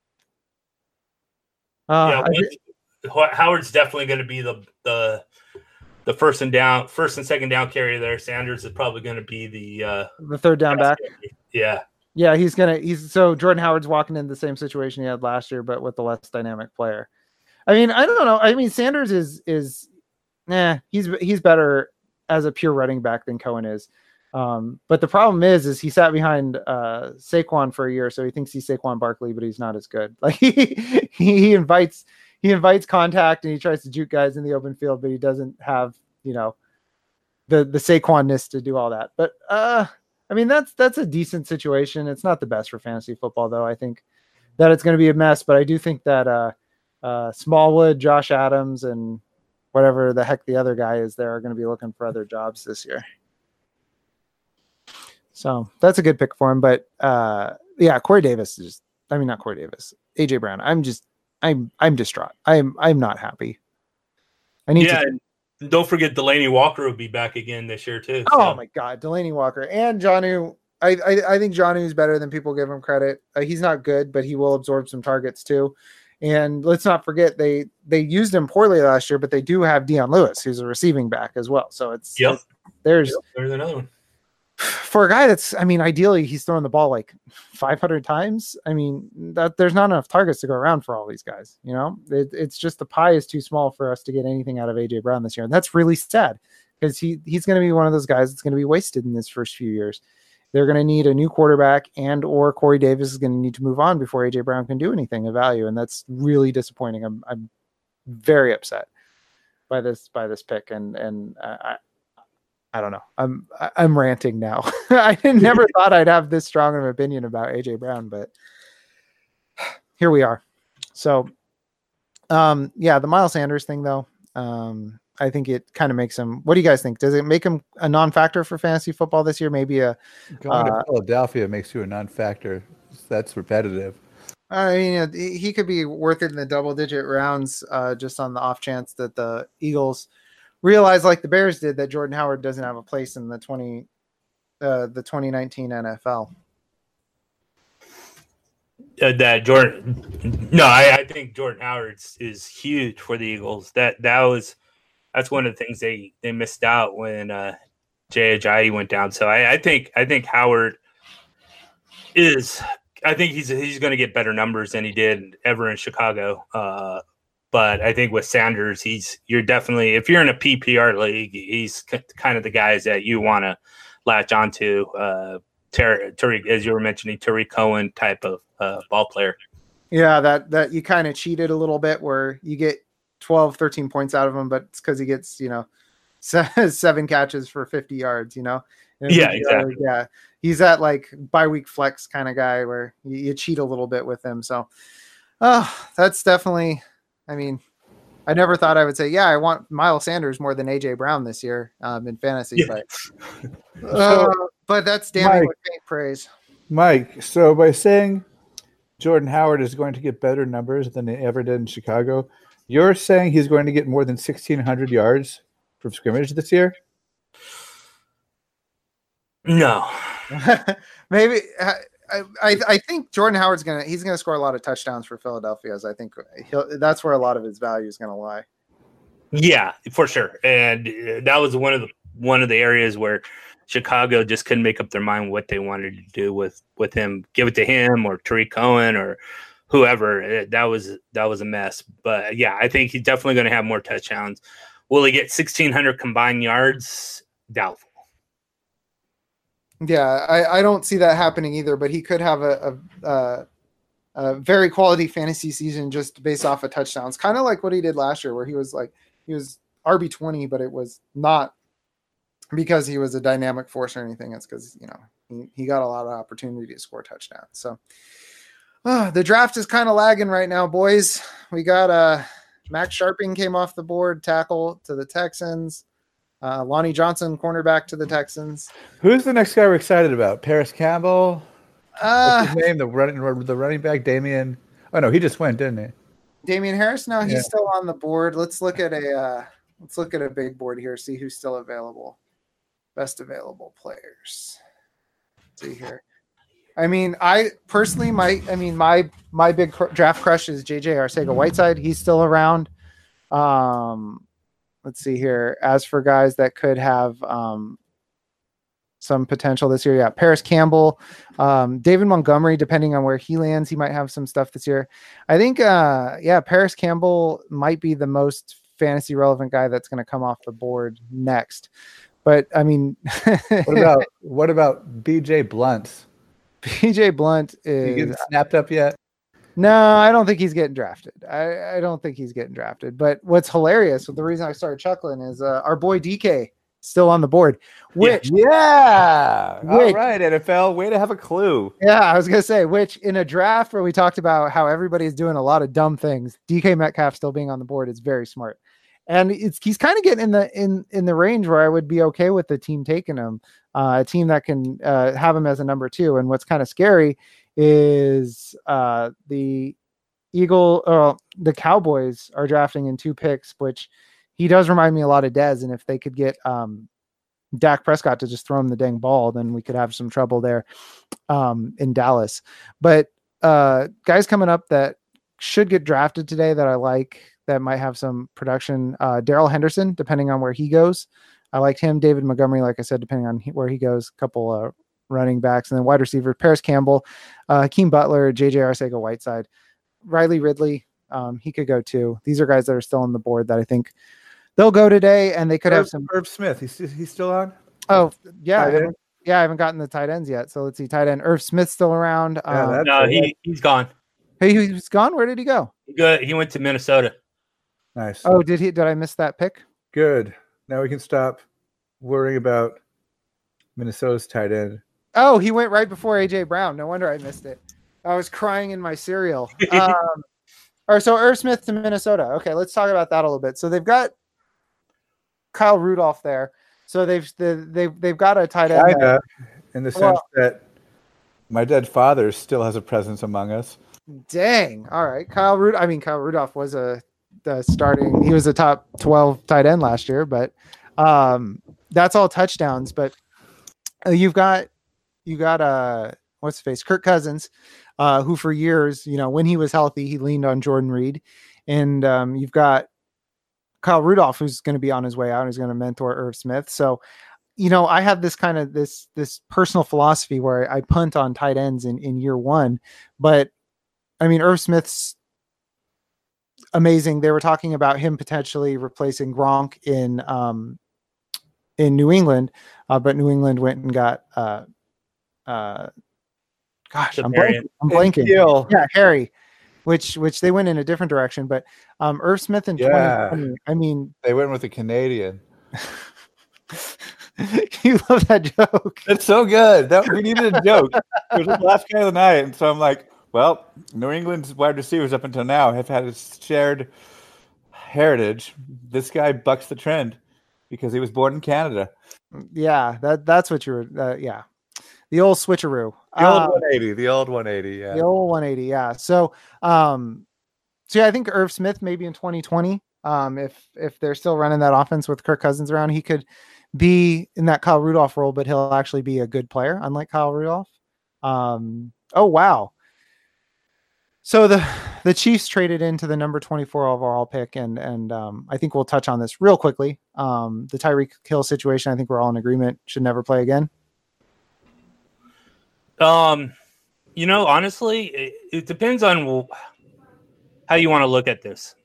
Howard's definitely going to be the first and second down carrier there. Sanders is probably going to be the third down back. Yeah. Yeah, so Jordan Howard's walking in the same situation he had last year, but with a less dynamic player. I mean, I don't know. I mean, Sanders is he's better as a pure running back than Cohen is. But the problem is he sat behind Saquon for a year, so he thinks he's Saquon Barkley, but he's not as good. Like he invites contact and he tries to juke guys in the open field, but he doesn't have, the Saquon-ness to do all that. But I mean, that's a decent situation. It's not the best for fantasy football, though. I think that it's going to be a mess, but I do think that Smallwood, Josh Adams, and whatever the heck the other guy is there are going to be looking for other jobs this year. So that's a good pick for him. But Corey Davis not Corey Davis, AJ Brown. I'm distraught. I'm not happy. Don't forget Delaney Walker will be back again this year too. Oh my God, Delaney Walker and Jonnu. I think Jonnu's better than people give him credit. He's not good, but he will absorb some targets too. And let's not forget they used him poorly last year, but they do have Dion Lewis, who's a receiving back as well. So there's another one. For a guy that's, I mean, ideally he's throwing the ball like 500 times. I mean, that there's not enough targets to go around for all these guys. It's just the pie is too small for us to get anything out of AJ Brown this year. And that's really sad because he's going to be one of those guys that's going to be wasted in this first few years. They're going to need a new quarterback or Corey Davis is going to need to move on before AJ Brown can do anything of value. And that's really disappointing. I'm very upset by this pick. And I don't know. I'm ranting now. I never thought I'd have this strong of an opinion about AJ Brown, but here we are. So, the Miles Sanders thing though, I think it kind of makes him. What do you guys think? Does it make him a non-factor for fantasy football this year? Maybe going to Philadelphia makes you a non-factor. That's repetitive. I mean, he could be worth it in the double-digit rounds, just on the off chance that the Eagles realize, like the Bears did, that Jordan Howard doesn't have a place in the 2019 NFL. I think Jordan Howard is huge for the Eagles. That's one of the things they missed out when Jay Ajayi went down. So I think Howard is. I think he's going to get better numbers than he did ever in Chicago. But I think with Sanders, you're definitely, if you're in a PPR league, he's kind of the guys that you want to latch onto. Tariq, as you were mentioning, Tariq Cohen type of ball player. Yeah, that you kind of cheated a little bit where you get 12, 13 points out of him, but it's because he gets, 7 catches for 50 yards, Yeah, exactly. Yeah, he's that like bi-week flex kind of guy where you cheat a little bit with him. So that's definitely, I mean, I never thought I would say, yeah, I want Miles Sanders more than AJ Brown this year in fantasy, Yeah. but that's damning Mike. with faint praise. Mike, so by saying Jordan Howard is going to get better numbers than he ever did in Chicago, you're saying he's going to get more than 1,600 yards from scrimmage this year? No. Maybe I think Jordan Howard's gonna score a lot of touchdowns for Philadelphia. As I think that's where a lot of his value is gonna lie. Yeah, for sure. And that was one of the areas where Chicago just couldn't make up their mind what they wanted to do with him. Give it to him or Tariq Cohen or whoever. That was a mess. But yeah, I think he's definitely going to have more touchdowns. Will he get 1,600 combined yards? Doubtful. Yeah, I don't see that happening either. But he could have a very quality fantasy season just based off of touchdowns, kind of like what he did last year, where he was RB20, but it was not because he was a dynamic force or anything. It's because he got a lot of opportunity to score touchdowns. So the draft is kind of lagging right now, boys. We got Max Sharping came off the board, tackle to the Texans. Lonnie Johnson, cornerback to the Texans. Who's the next guy we're excited about? Paris Campbell? What's his name? The running back, Damian. Oh no, he just went, didn't he? Damian Harris? No, he's still on the board. Let's look at a big board here, see who's still available. Best available players. Let's see here. I mean, I personally my big draft crush is JJ Arcega-Whiteside. He's still around. Let's see here. As for guys that could have some potential this year, Paris Campbell, David Montgomery, depending on where he lands, he might have some stuff this year. I think, Paris Campbell might be the most fantasy relevant guy that's going to come off the board next. But I mean, what about BJ Blunt? BJ Blunt is he getting snapped up yet? No, I don't think he's getting drafted. I don't think he's getting drafted. But what's hilarious, the reason I started chuckling is our boy DK still on the board. All right, NFL, way to have a clue. Yeah, I was gonna say, which in a draft where we talked about how everybody's doing a lot of dumb things, DK Metcalf still being on the board is very smart. And he's kind of getting in the range where I would be okay with the team taking him, a team that can have him as a number 2. And what's kind of scary is the Cowboys are drafting in 2 picks, which he does remind me a lot of Dez. And if they could get Dak Prescott to just throw him the dang ball, then we could have some trouble there in Dallas. But guys coming up that should get drafted today that I like, that might have some production. Darrell Henderson, depending on where he goes. I liked him. David Montgomery, like I said, depending on where he goes. A couple running backs. And then wide receiver, Paris Campbell, Hakeem Butler, JJ Arcega-Whiteside, Riley Ridley. He could go too. These are guys that are still on the board that I think they'll go today, and they could have some. Irv Smith, he's still on? Oh, yeah. I haven't gotten the tight ends yet. So let's see. Tight end Irv Smith's still around. No, he's gone. Hey, he's gone? Where did he go? He went to Minnesota. Nice. Oh, did I miss that pick? Good. Now we can stop worrying about Minnesota's tight end. Oh, he went right before AJ Brown. No wonder I missed it. I was crying in my cereal. All right, so Irv Smith to Minnesota. Okay, let's talk about that a little bit. So they've got Kyle Rudolph there. So they've got a tight end there, in the sense that my dead father still has a presence among us. Dang. All right, Kyle Rudolph was he was a top 12 tight end last year, but that's all touchdowns. But you've got what's the face? Kirk Cousins, who for years, when he was healthy, he leaned on Jordan Reed. And you've got Kyle Rudolph, who's going to be on his way out. He's going to mentor Irv Smith. So, I have this kind of this personal philosophy where I punt on tight ends in year one. But I mean, Irv Smith's amazing. They were talking about him potentially replacing Gronk in New England, but New England went and got I'm blanking. Yeah, Harry, which they went in a different direction. But Irv Smith in 2020, I mean, they went with the Canadian. You love that joke. It's so good. We needed a joke. It was the last guy of the night, and so I'm like, well, New England's wide receivers up until now have had a shared heritage, this guy bucks the trend because he was born in Canada. Yeah, that's what you were. Yeah, the old switcheroo. The old 180. The old 180. Yeah. The old 180. Yeah. So, yeah, I think Irv Smith maybe in 2020. If they're still running that offense with Kirk Cousins around, he could be in that Kyle Rudolph role, but he'll actually be a good player, unlike Kyle Rudolph. Oh wow. So the Chiefs traded into the number 24 overall pick, and I think we'll touch on this real quickly. The Tyreek Hill situation, I think we're all in agreement, should never play again. Honestly, it depends on how you want to look at this.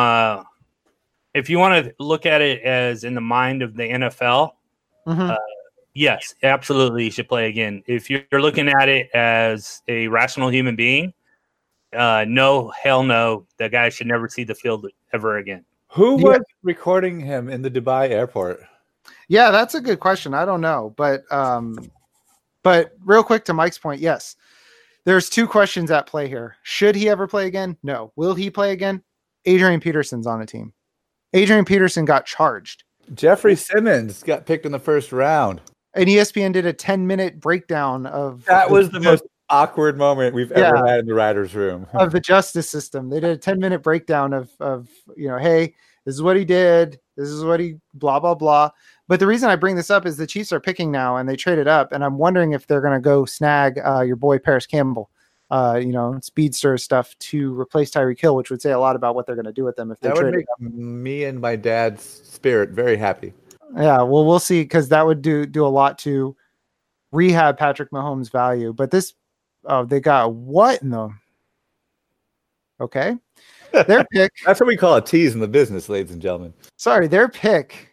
If you want to look at it as in the mind of the NFL, yes, absolutely, you should play again. If you're looking at it as a rational human being, no, hell no, that guy should never see the field ever again. Who was recording him in the Dubai airport? Yeah, that's a good question. I don't know, but real quick to Mike's point, yes, there's two questions at play here. Should he ever play again? No. Will he play again? Adrian Peterson's on a team. Adrian Peterson got charged. Jeffrey Simmons got picked in the first round. And ESPN did a 10-minute breakdown of that was the most awkward moment we've ever had in the writers' room of the justice system. They did a 10-minute breakdown of hey, this is what he did. This is what he blah, blah, blah. But the reason I bring this up is the Chiefs are picking now and they traded up. And I'm wondering if they're going to go snag your boy Paris Campbell, speedster stuff to replace Tyreek Hill, which would say a lot about what they're going to do with them if they trade up. Me and my dad's spirit very happy. Yeah, well, we'll see, because that would do a lot to rehab Patrick Mahomes' value. But this, they got what in the? Okay, their pick. That's what we call a tease in the business, ladies and gentlemen. Sorry, their pick.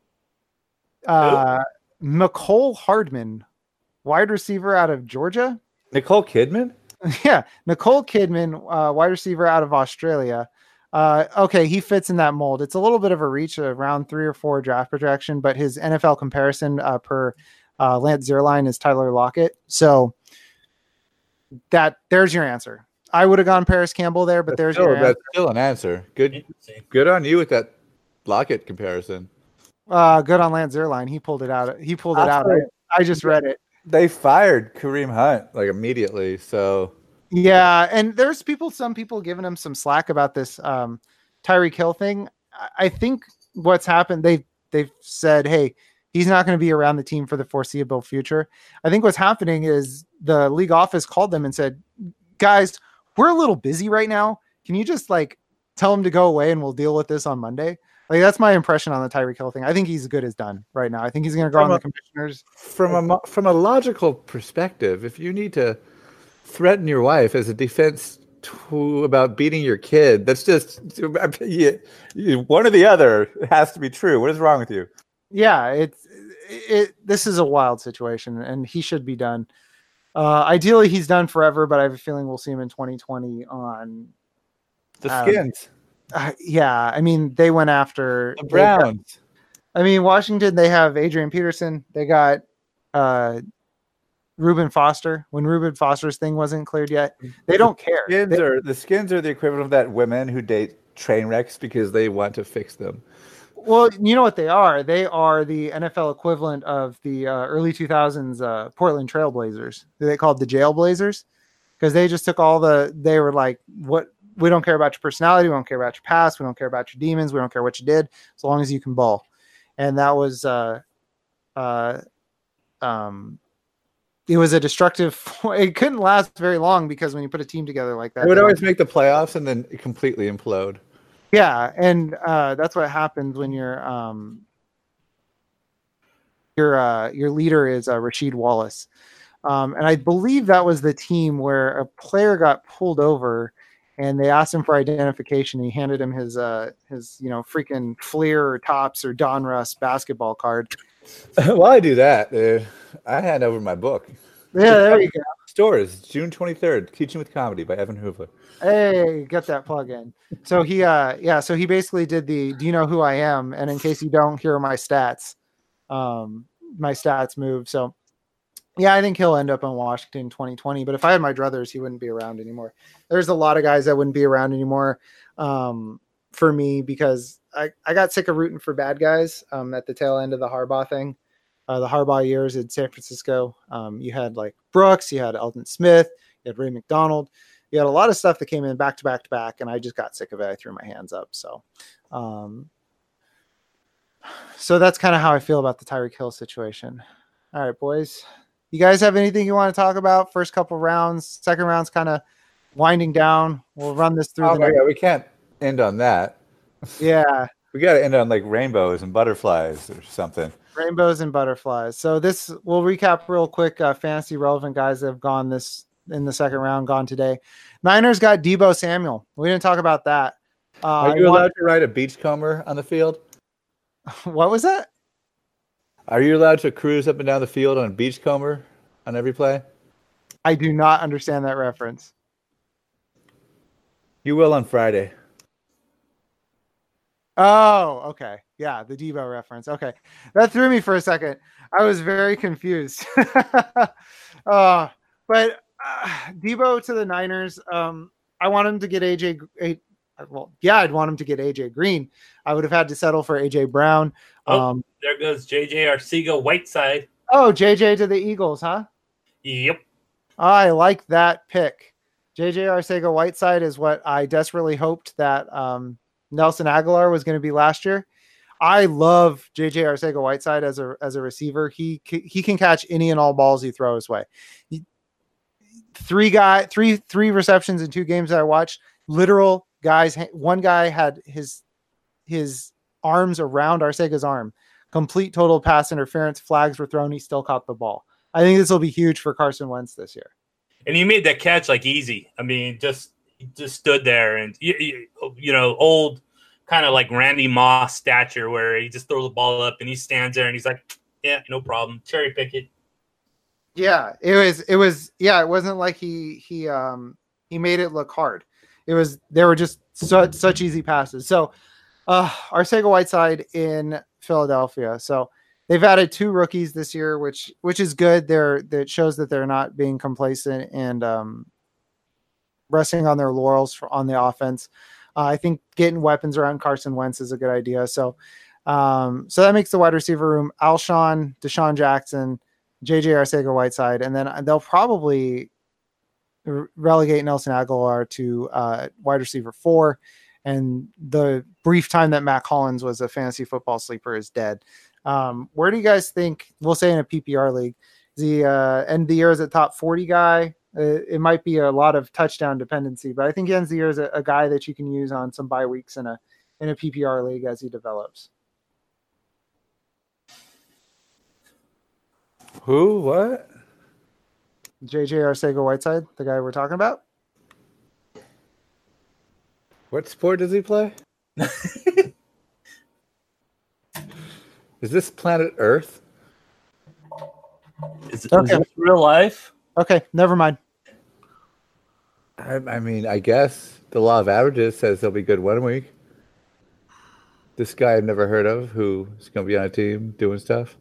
Mecole Hardman, wide receiver out of Georgia. Nicole Kidman. Yeah, Nicole Kidman, wide receiver out of Australia. Okay, he fits in that mold. It's a little bit of a reach, a round 3 or 4 draft projection, but his NFL comparison per Lance Zierlein is Tyler Lockett. So there's your answer. I would have gone Paris Campbell there, but that's still an answer. Good on you with that Lockett comparison. Good on Lance Zierlein. He pulled it out. I just read it. They fired Kareem Hunt like immediately. So yeah, and there's some people giving him some slack about this Tyreek Hill thing. I think what's happened, they've said, hey, he's not going to be around the team for the foreseeable future. I think what's happening is the league office called them and said, guys, we're a little busy right now. Can you just tell him to go away and we'll deal with this on Monday? That's my impression on the Tyreek Hill thing. I think he's good as done right now. I think he's going to go on the commissioners. From a logical perspective, if you need to threaten your wife as a defense about beating your kid, that's just one or the other has to be true. What is wrong with you? Yeah, this is a wild situation, and he should be done. Ideally, he's done forever, but I have a feeling we'll see him in 2020 on the Skins. Yeah, I mean, they went after the Browns. Washington, they have Adrian Peterson. They got Reuben Foster. When Reuben Foster's thing wasn't cleared yet, they don't care. The Skins are the equivalent of that women who date train wrecks because they want to fix them. Well, you know what they are? They are the NFL equivalent of the early 2000s Portland Trailblazers. They called the Jailblazers because they just took they were like, what? We don't care about your personality. We don't care about your past. We don't care about your demons. We don't care what you did, as long as you can ball. And that was, it was a destructive. It couldn't last very long because when you put a team together like that, it would always make the playoffs and then completely implode. Yeah, and that's what happens when your leader is Rasheed Wallace, and I believe that was the team where a player got pulled over. And they asked him for identification. He handed him his freaking Fleer or Topps or Donruss basketball card. While I do that, I hand over my book. Yeah, there you go. Stores, June 23rd, Teaching with Comedy by Evan Hoover. Hey, get that plug in. So he basically did the "Do you know who I am?" And in case you don't, here are my stats. My stats move. So yeah, I think he'll end up in Washington in 2020. But if I had my druthers, he wouldn't be around anymore. There's a lot of guys that wouldn't be around anymore. for me because I got sick of rooting for bad guys at the tail end of the Harbaugh thing. The Harbaugh years in San Francisco. You had like Brooks, you had Elton Smith, you had Ray McDonald. You had a lot of stuff that came in back to back to back, and I just got sick of it. I threw my hands up. So that's kind of how I feel about the Tyreek Hill situation. All right, boys. You guys have anything you want to talk about? First couple rounds, second round's kind of winding down. We'll run this through. We can't end on that. Yeah. We got to end on like rainbows and butterflies or something. Rainbows and butterflies. So we'll recap real quick. Fantasy relevant guys that have gone in the second round, gone today. Niners got Deebo Samuel. We didn't talk about that. Are you allowed to ride a beachcomber on the field? What was that? Are you allowed to cruise up and down the field on a beachcomber on every play? I do not understand that reference. You will on Friday. Oh, okay. Yeah, the Deebo reference. Okay. That threw me for a second. I was very confused. But Deebo to the Niners. I want him to get I'd want him to get AJ Green. I would have had to settle for AJ Brown. There goes JJ Arcega-Whiteside. Oh, JJ to the Eagles, huh? Yep. I like that pick. JJ Arcega-Whiteside is what I desperately hoped that Nelson Aguilar was going to be last year. I love JJ Arcega-Whiteside as a receiver. He can catch any and all balls he throws his way. Three receptions in 2 games that I watched. Literal guys. One guy had his arms around Arcega's arm. Complete total pass interference. Flags were thrown. He still caught the ball. I think this will be huge for Carson Wentz this year. And he made that catch like easy. I mean, just stood there and you know, old kind of like Randy Moss stature where he just throws the ball up and he stands there and he's like, yeah, no problem. Cherry pick it. Yeah, it was. Yeah, it wasn't like he made it look hard. They were just such easy passes. So Arcega-Whiteside in Philadelphia. So they've added 2 rookies this year, which is good. That shows that they're not being complacent and resting on their laurels on the offense. I think getting weapons around Carson Wentz is a good idea. So that makes the wide receiver room Alshon, Deshaun Jackson, JJ Arcega-Whiteside, and then they'll probably relegate Nelson Aguilar to wide receiver 4. And the brief time that Matt Collins was a fantasy football sleeper is dead. Where do you guys think, we'll say in a PPR league, is he end of the year as a top 40 guy? It might be a lot of touchdown dependency, but I think he ends the year as a guy that you can use on some bye weeks in a PPR league as he develops. Who? What? JJ Arcega-Whiteside, the guy we're talking about. What sport does he play? Is this planet Earth? Is it real life? Okay, never mind. I mean, I guess the law of averages says he'll be good 1 week. This guy I've never heard of who's going to be on a team doing stuff.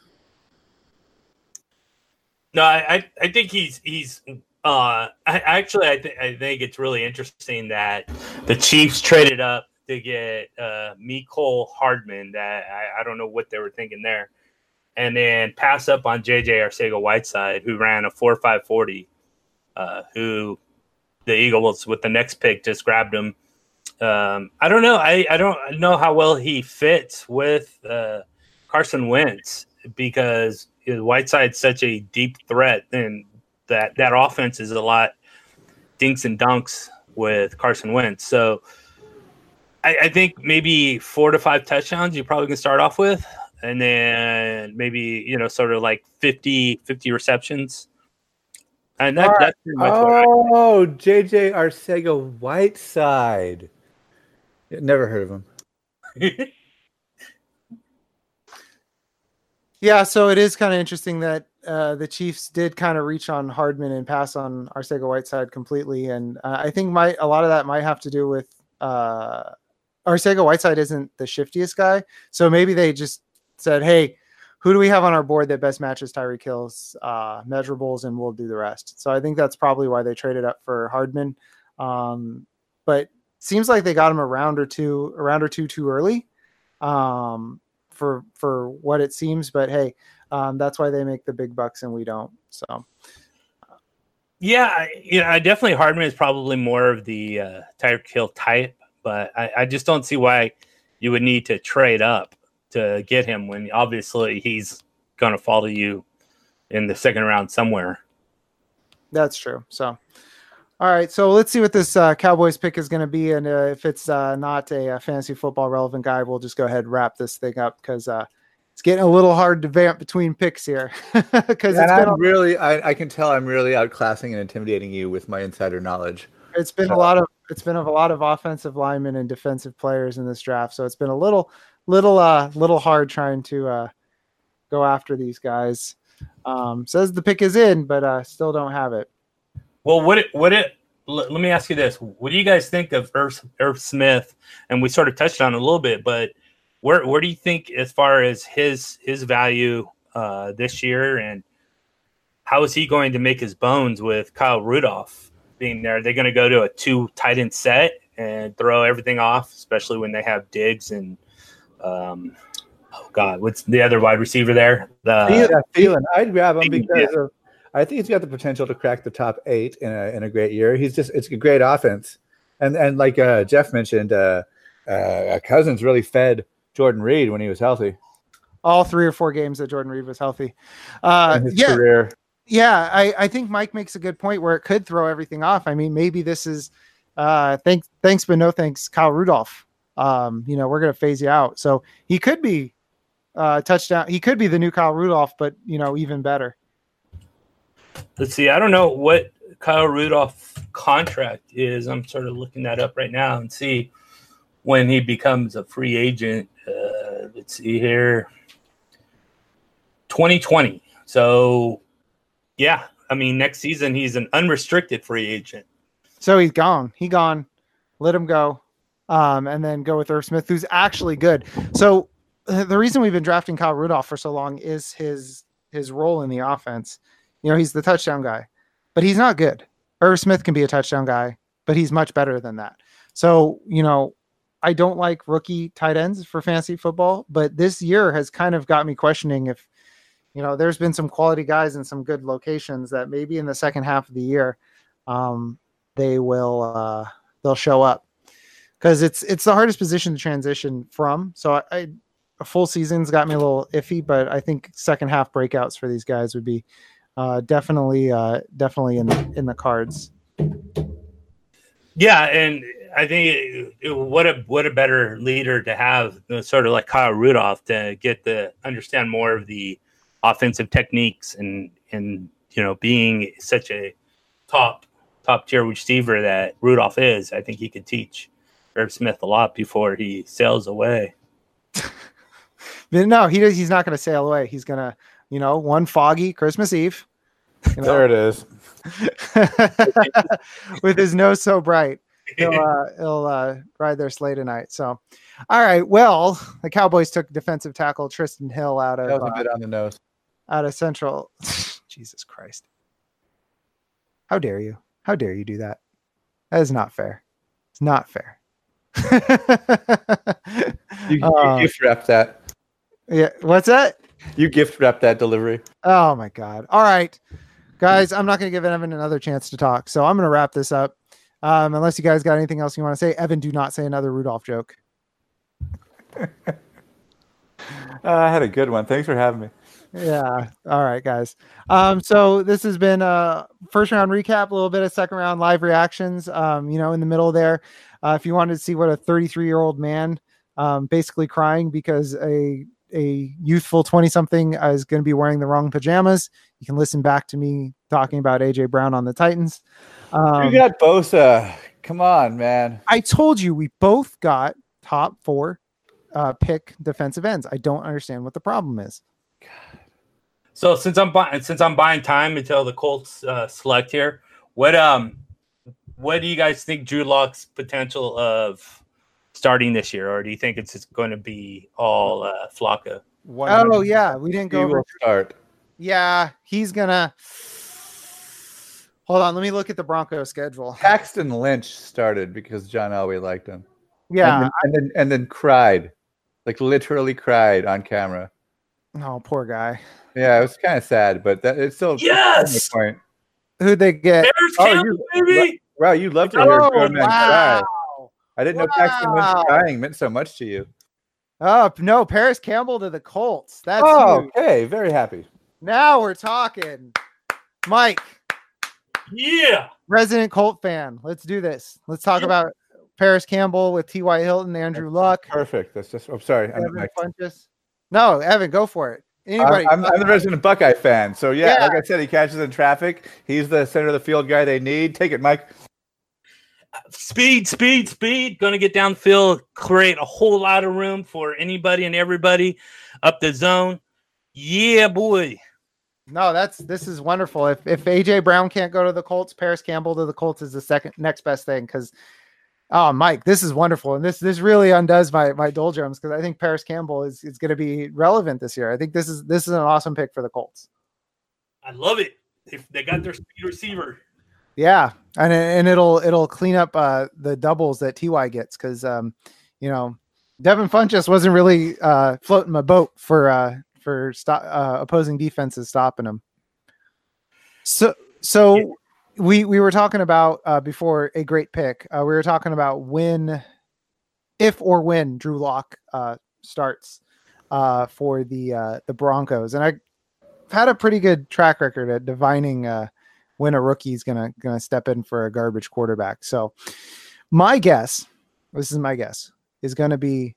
No, I think he's I think it's really interesting that the Chiefs traded up to get Mecole Hardman. That I don't know what they were thinking there, and then pass up on JJ Arcega-Whiteside, who ran a 4.5 40, who the Eagles with the next pick just grabbed him. I don't know. I don't know how well he fits with Carson Wentz because Whiteside's such a deep threat, and that offense is a lot dinks and dunks with Carson Wentz. So I think maybe 4 to 5 touchdowns you probably can start off with, and then maybe, sort of like 50 receptions. And that's pretty much JJ Arcega-Whiteside. Never heard of him. Yeah, so it is kind of interesting that the Chiefs did kind of reach on Hardman and pass on Arcega-Whiteside completely, and I think a lot of that might have to do with Arcega-Whiteside isn't the shiftiest guy, so maybe they just said, "Hey, who do we have on our board that best matches Tyreek Hill's measurables, and we'll do the rest." So I think that's probably why they traded up for Hardman. But seems like they got him a round or two too early, for what it seems. But hey, that's why they make the big bucks and we don't. So. Yeah, definitely Hardman is probably more of the Tyreek Hill type, but I just don't see why you would need to trade up to get him when obviously he's going to fall to you in the second round somewhere. That's true. So, all right. So let's see what this Cowboys pick is going to be. And if it's not a fantasy football relevant guy, we'll just go ahead and wrap this thing up because it's getting a little hard to vamp between picks here. Because I can tell I'm really outclassing and intimidating you with my insider knowledge. It's been a lot of offensive linemen and defensive players in this draft. So it's been a little hard trying to go after these guys. Says the pick is in, but still don't have it. Well, let me ask you this. What do you guys think of Irv Smith? And we sort of touched on it a little bit, but where do you think as far as his value this year, and how is he going to make his bones with Kyle Rudolph being there? Are they going to go to a 2 tight end set and throw everything off, especially when they have Diggs and what's the other wide receiver there? Thielen. I'd grab him because I think he's got the potential to crack the top 8 in a great year. It's a great offense, and like Jeff mentioned, Cousins really fed Jordan Reed when he was healthy. All 3 or 4 games that Jordan Reed was healthy. In his career. Yeah, I think Mike makes a good point where it could throw everything off. I mean, maybe this is thanks, but no thanks, Kyle Rudolph. We're going to phase you out. So he could be touchdown. He could be the new Kyle Rudolph, but even better. Let's see. I don't know what Kyle Rudolph contract is. I'm sort of looking that up right now and see when he becomes a free agent. Let's see here. 2020. So, yeah. I mean, next season he's an unrestricted free agent. So he's gone. Let him go. And then go with Irv Smith, who's actually good. So the reason we've been drafting Kyle Rudolph for so long is his role in the offense. He's the touchdown guy, but he's not good. Irv Smith can be a touchdown guy, but he's much better than that. So, I don't like rookie tight ends for fantasy football, but this year has kind of got me questioning if, there's been some quality guys in some good locations that maybe in the second half of the year, they'll show up. Because it's the hardest position to transition from. So a full season's got me a little iffy, but I think second half breakouts for these guys would be definitely in the cards. Yeah, and I think what a better leader to have, sort of like Kyle Rudolph, to get to understand more of the offensive techniques and being such a top tier receiver that Rudolph is. I think he could teach Irv Smith a lot before he sails away. No, he's not going to sail away. He's going to, one foggy Christmas Eve. There it is. With his nose so bright, he'll ride their sleigh tonight. So, all right. Well, the Cowboys took defensive tackle Tristan Hill out of that was a bit on the nose. Out of Central. Jesus Christ! How dare you? How dare you do that? That is not fair. It's not fair. You gift wrap that. Yeah, what's that? You gift wrap that delivery. Oh my God! All right, guys, I'm not going to give Evan another chance to talk, so I'm going to wrap this up. Unless you guys got anything else you want to say, Evan, do not say another Rudolph joke. I had a good one. Thanks for having me. Yeah. All right, guys. So this has been a first round recap, a little bit of second round live reactions. In the middle there. If you wanted to see what a 33-year-old man basically crying because a youthful 20-something is going to be wearing the wrong pajamas, you can listen back to me talking about AJ Brown on the Titans. You got Bosa. Come on, man. I told you we both got top 4 pick defensive ends. I don't understand what the problem is. God. So since I'm buying time until the Colts select here, what do you guys think Drew Lock's potential of starting this year, or do you think it's just going to be all Flacco? Oh yeah, we didn't go. He will start. Yeah, he's gonna. Hold on, let me look at the Broncos schedule. Paxton Lynch started because John Elway liked him. Yeah. And then cried, like literally cried on camera. Oh, poor guy. Yeah, it was kind of sad, but it's still Yes! point. Who'd they get? Paris Campbell, baby. Wow, you love to hear a grown man cry. Wow. I didn't know Paxton Lynch crying meant so much to you. Oh, no, Paris Campbell to the Colts. That's huge. Okay, very happy. Now we're talking. Mike, Yeah. resident Colt fan. Let's do this. Let's talk about Paris Campbell with T.Y. Hilton, Andrew Luck. Perfect. That's just. I'm sorry. Evan Funchess. No, Evan, go for it. Anybody? I'm the resident Buckeye fan. So, yeah, Yeah. like I said, he catches in traffic. He's the center of the field guy they need. Take it, Mike. Speed. Going to get downfield, create a whole lot of room for anybody and everybody up the zone. Yeah, boy. No, this is wonderful. If AJ Brown can't go to the Colts, Paris Campbell to the Colts is the next best thing. Because, Mike, this is wonderful, and this really undoes my doldrums because I think Paris Campbell is going to be relevant this year. I think this is an awesome pick for the Colts. I love it. If they got their speed receiver. Yeah, and it'll clean up the doubles that Ty gets because Devin Funchess wasn't really floating my boat for opposing defenses stopping him. So we were talking about before a great pick. We were talking about if Drew Lock starts for the Broncos, and I've had a pretty good track record at divining when a rookie is gonna step in for a garbage quarterback. So my guess, is going to be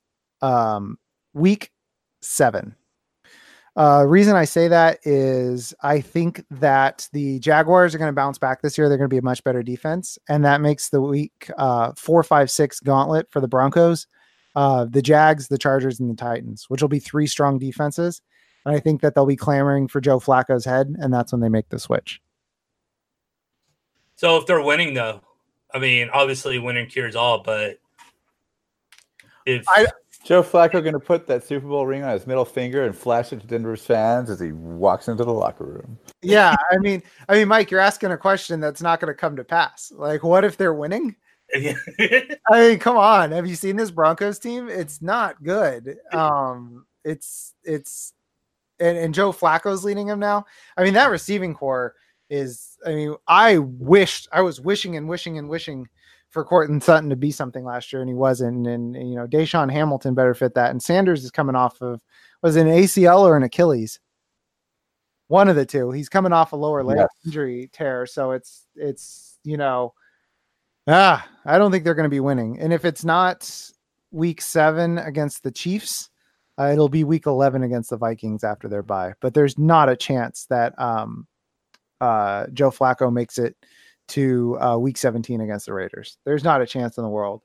week 7. Reason I say that is I think that the Jaguars are going to bounce back this year. They're going to be a much better defense, and that makes the week 4, 5, 6 gauntlet for the Broncos, the Jags, the Chargers, and the Titans, which will be 3 strong defenses. And I think that they'll be clamoring for Joe Flacco's head, and that's when they make the switch. So if they're winning, though, I mean, obviously winning cures all, but if Joe Flacco going to put that Super Bowl ring on his middle finger and flash it to Denver's fans as he walks into the locker room. Yeah, I mean, Mike, you're asking a question that's not going to come to pass. Like, what if they're winning? I mean, come on. Have you seen this Broncos team? It's not good. It's and Joe Flacco's leading them now. I mean, that receiving core is. I mean, I was wishing for Courtland Sutton to be something last year, and he wasn't. And Deshaun Hamilton better fit that. And Sanders is coming off of, was it an ACL or an Achilles? One of the two. He's coming off a lower leg injury tear. So it's I don't think they're going to be winning. And if it's not week 7 against the Chiefs, it'll be week 11 against the Vikings after their bye. But there's not a chance that Joe Flacco makes it to week 17 against the Raiders. There's not a chance in the world.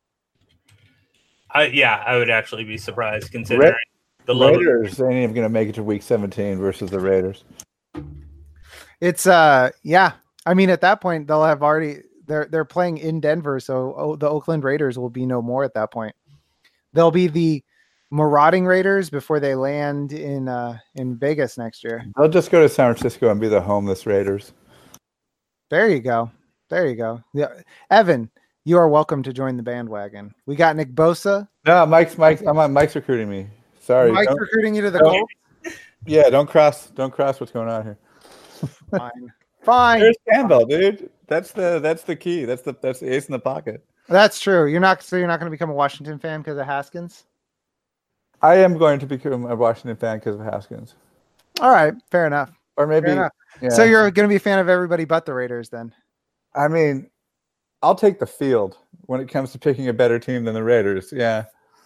I would actually be surprised considering the Raiders ain't even going to make it to week 17 versus the Raiders. It's I mean, at that point they'll have already they're playing in Denver, so the Oakland Raiders will be no more at that point. They'll be the marauding Raiders before they land in Vegas next year. They'll just go to San Francisco and be the homeless Raiders. There you go. Yeah, Evan, you are welcome to join the bandwagon. We got Nick Bosa. No, Mike's recruiting me. Sorry, Mike's recruiting you to the Colts. Yeah, don't cross what's going on here. Fine. There's Campbell, dude. That's the key. That's the ace in the pocket. That's true. You're not going to become a Washington fan because of Haskins? I am going to become a Washington fan because of Haskins. All right, fair enough. Or maybe. Yeah. So you're going to be a fan of everybody but the Raiders then? I mean, I'll take the field when it comes to picking a better team than the Raiders. Yeah.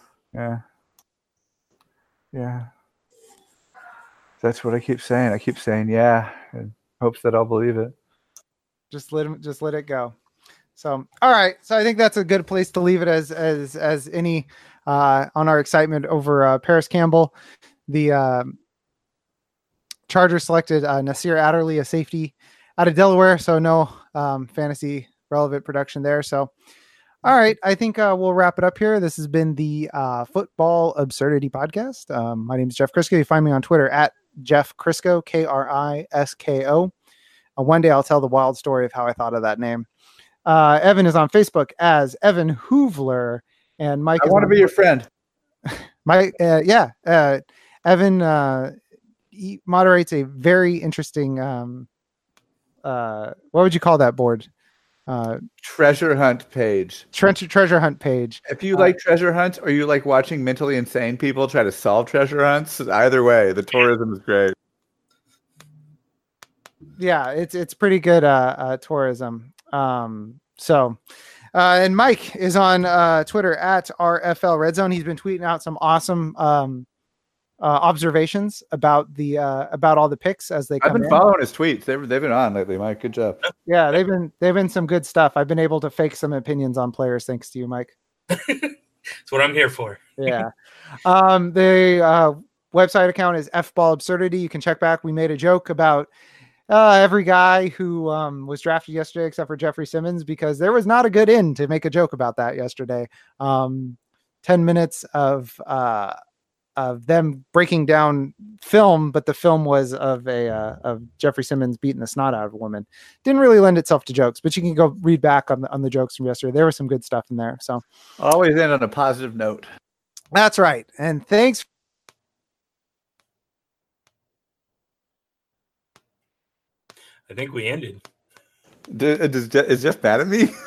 That's what I keep saying. I keep saying yeah, in hopes that I'll believe it. Just let it go. So, all right. So I think that's a good place to leave it as any on our excitement over Paris Campbell. The Chargers selected Nasir Adderley, a safety out of Delaware. So no fantasy relevant production there. So, all right. I think we'll wrap it up here. This has been the Football Absurdity Podcast. My name is Jeff Crisco. You find me on Twitter at Jeff Crisco, Krisko. One day I'll tell the wild story of how I thought of that name. Evan is on Facebook as Evan Hoovler, and Mike. I want to be your friend. Mike, Evan he moderates a very interesting. What would you call that board? Treasure hunt page. Treasure hunt page. If you like treasure hunts or you like watching mentally insane people try to solve treasure hunts, either way, the tourism is great. Yeah, it's pretty good tourism. And Mike is on Twitter at RFL Red Zone. He's been tweeting out some awesome observations about all the picks as they come I've been following his tweets. They've been on lately, Mike. Good job. Yeah, they've been some good stuff. I've been able to fake some opinions on players thanks to you, Mike. That's what I'm here for. Yeah. The website account is FBall Absurdity. You can check back. We made a joke about every guy who was drafted yesterday except for Jeffrey Simmons, because there was not a good end to make a joke about that yesterday. 10 minutes of them breaking down film, but the film was of Jeffrey Simmons beating the snot out of a woman. Didn't really lend itself to jokes, but you can go read back on the jokes from yesterday. There was some good stuff in there. So always end on a positive note. That's right. And thanks. I think we ended. Is Jeff mad at me?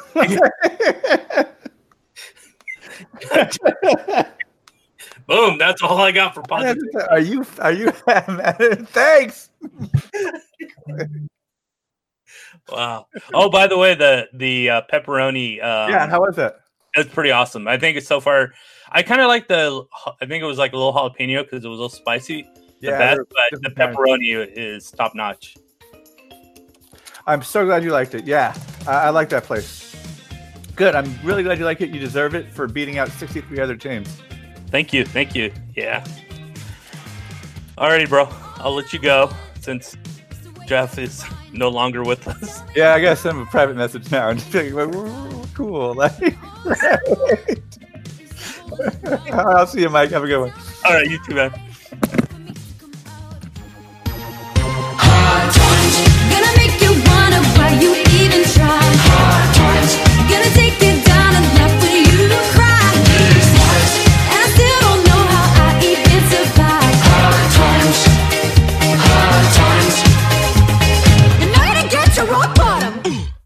Boom! That's all I got for positive. Are you mad at? Thanks. Wow. Oh, by the way, the pepperoni. Yeah, how was that? It's pretty awesome. I think it's so far. I kind of like I think it was like a little jalapeno because it was a little spicy. But the pepperoni is top notch. I'm so glad you liked it. Yeah, I like that place. Good. I'm really glad you like it. You deserve it for beating out 63 other teams. Thank you. Yeah. Alrighty, bro. I'll let you go since Jeff is no longer with us. Yeah, I gotta send him a private message now and just be like, cool. Like, I'll see you, Mike. Have a good one. All right, you too, man.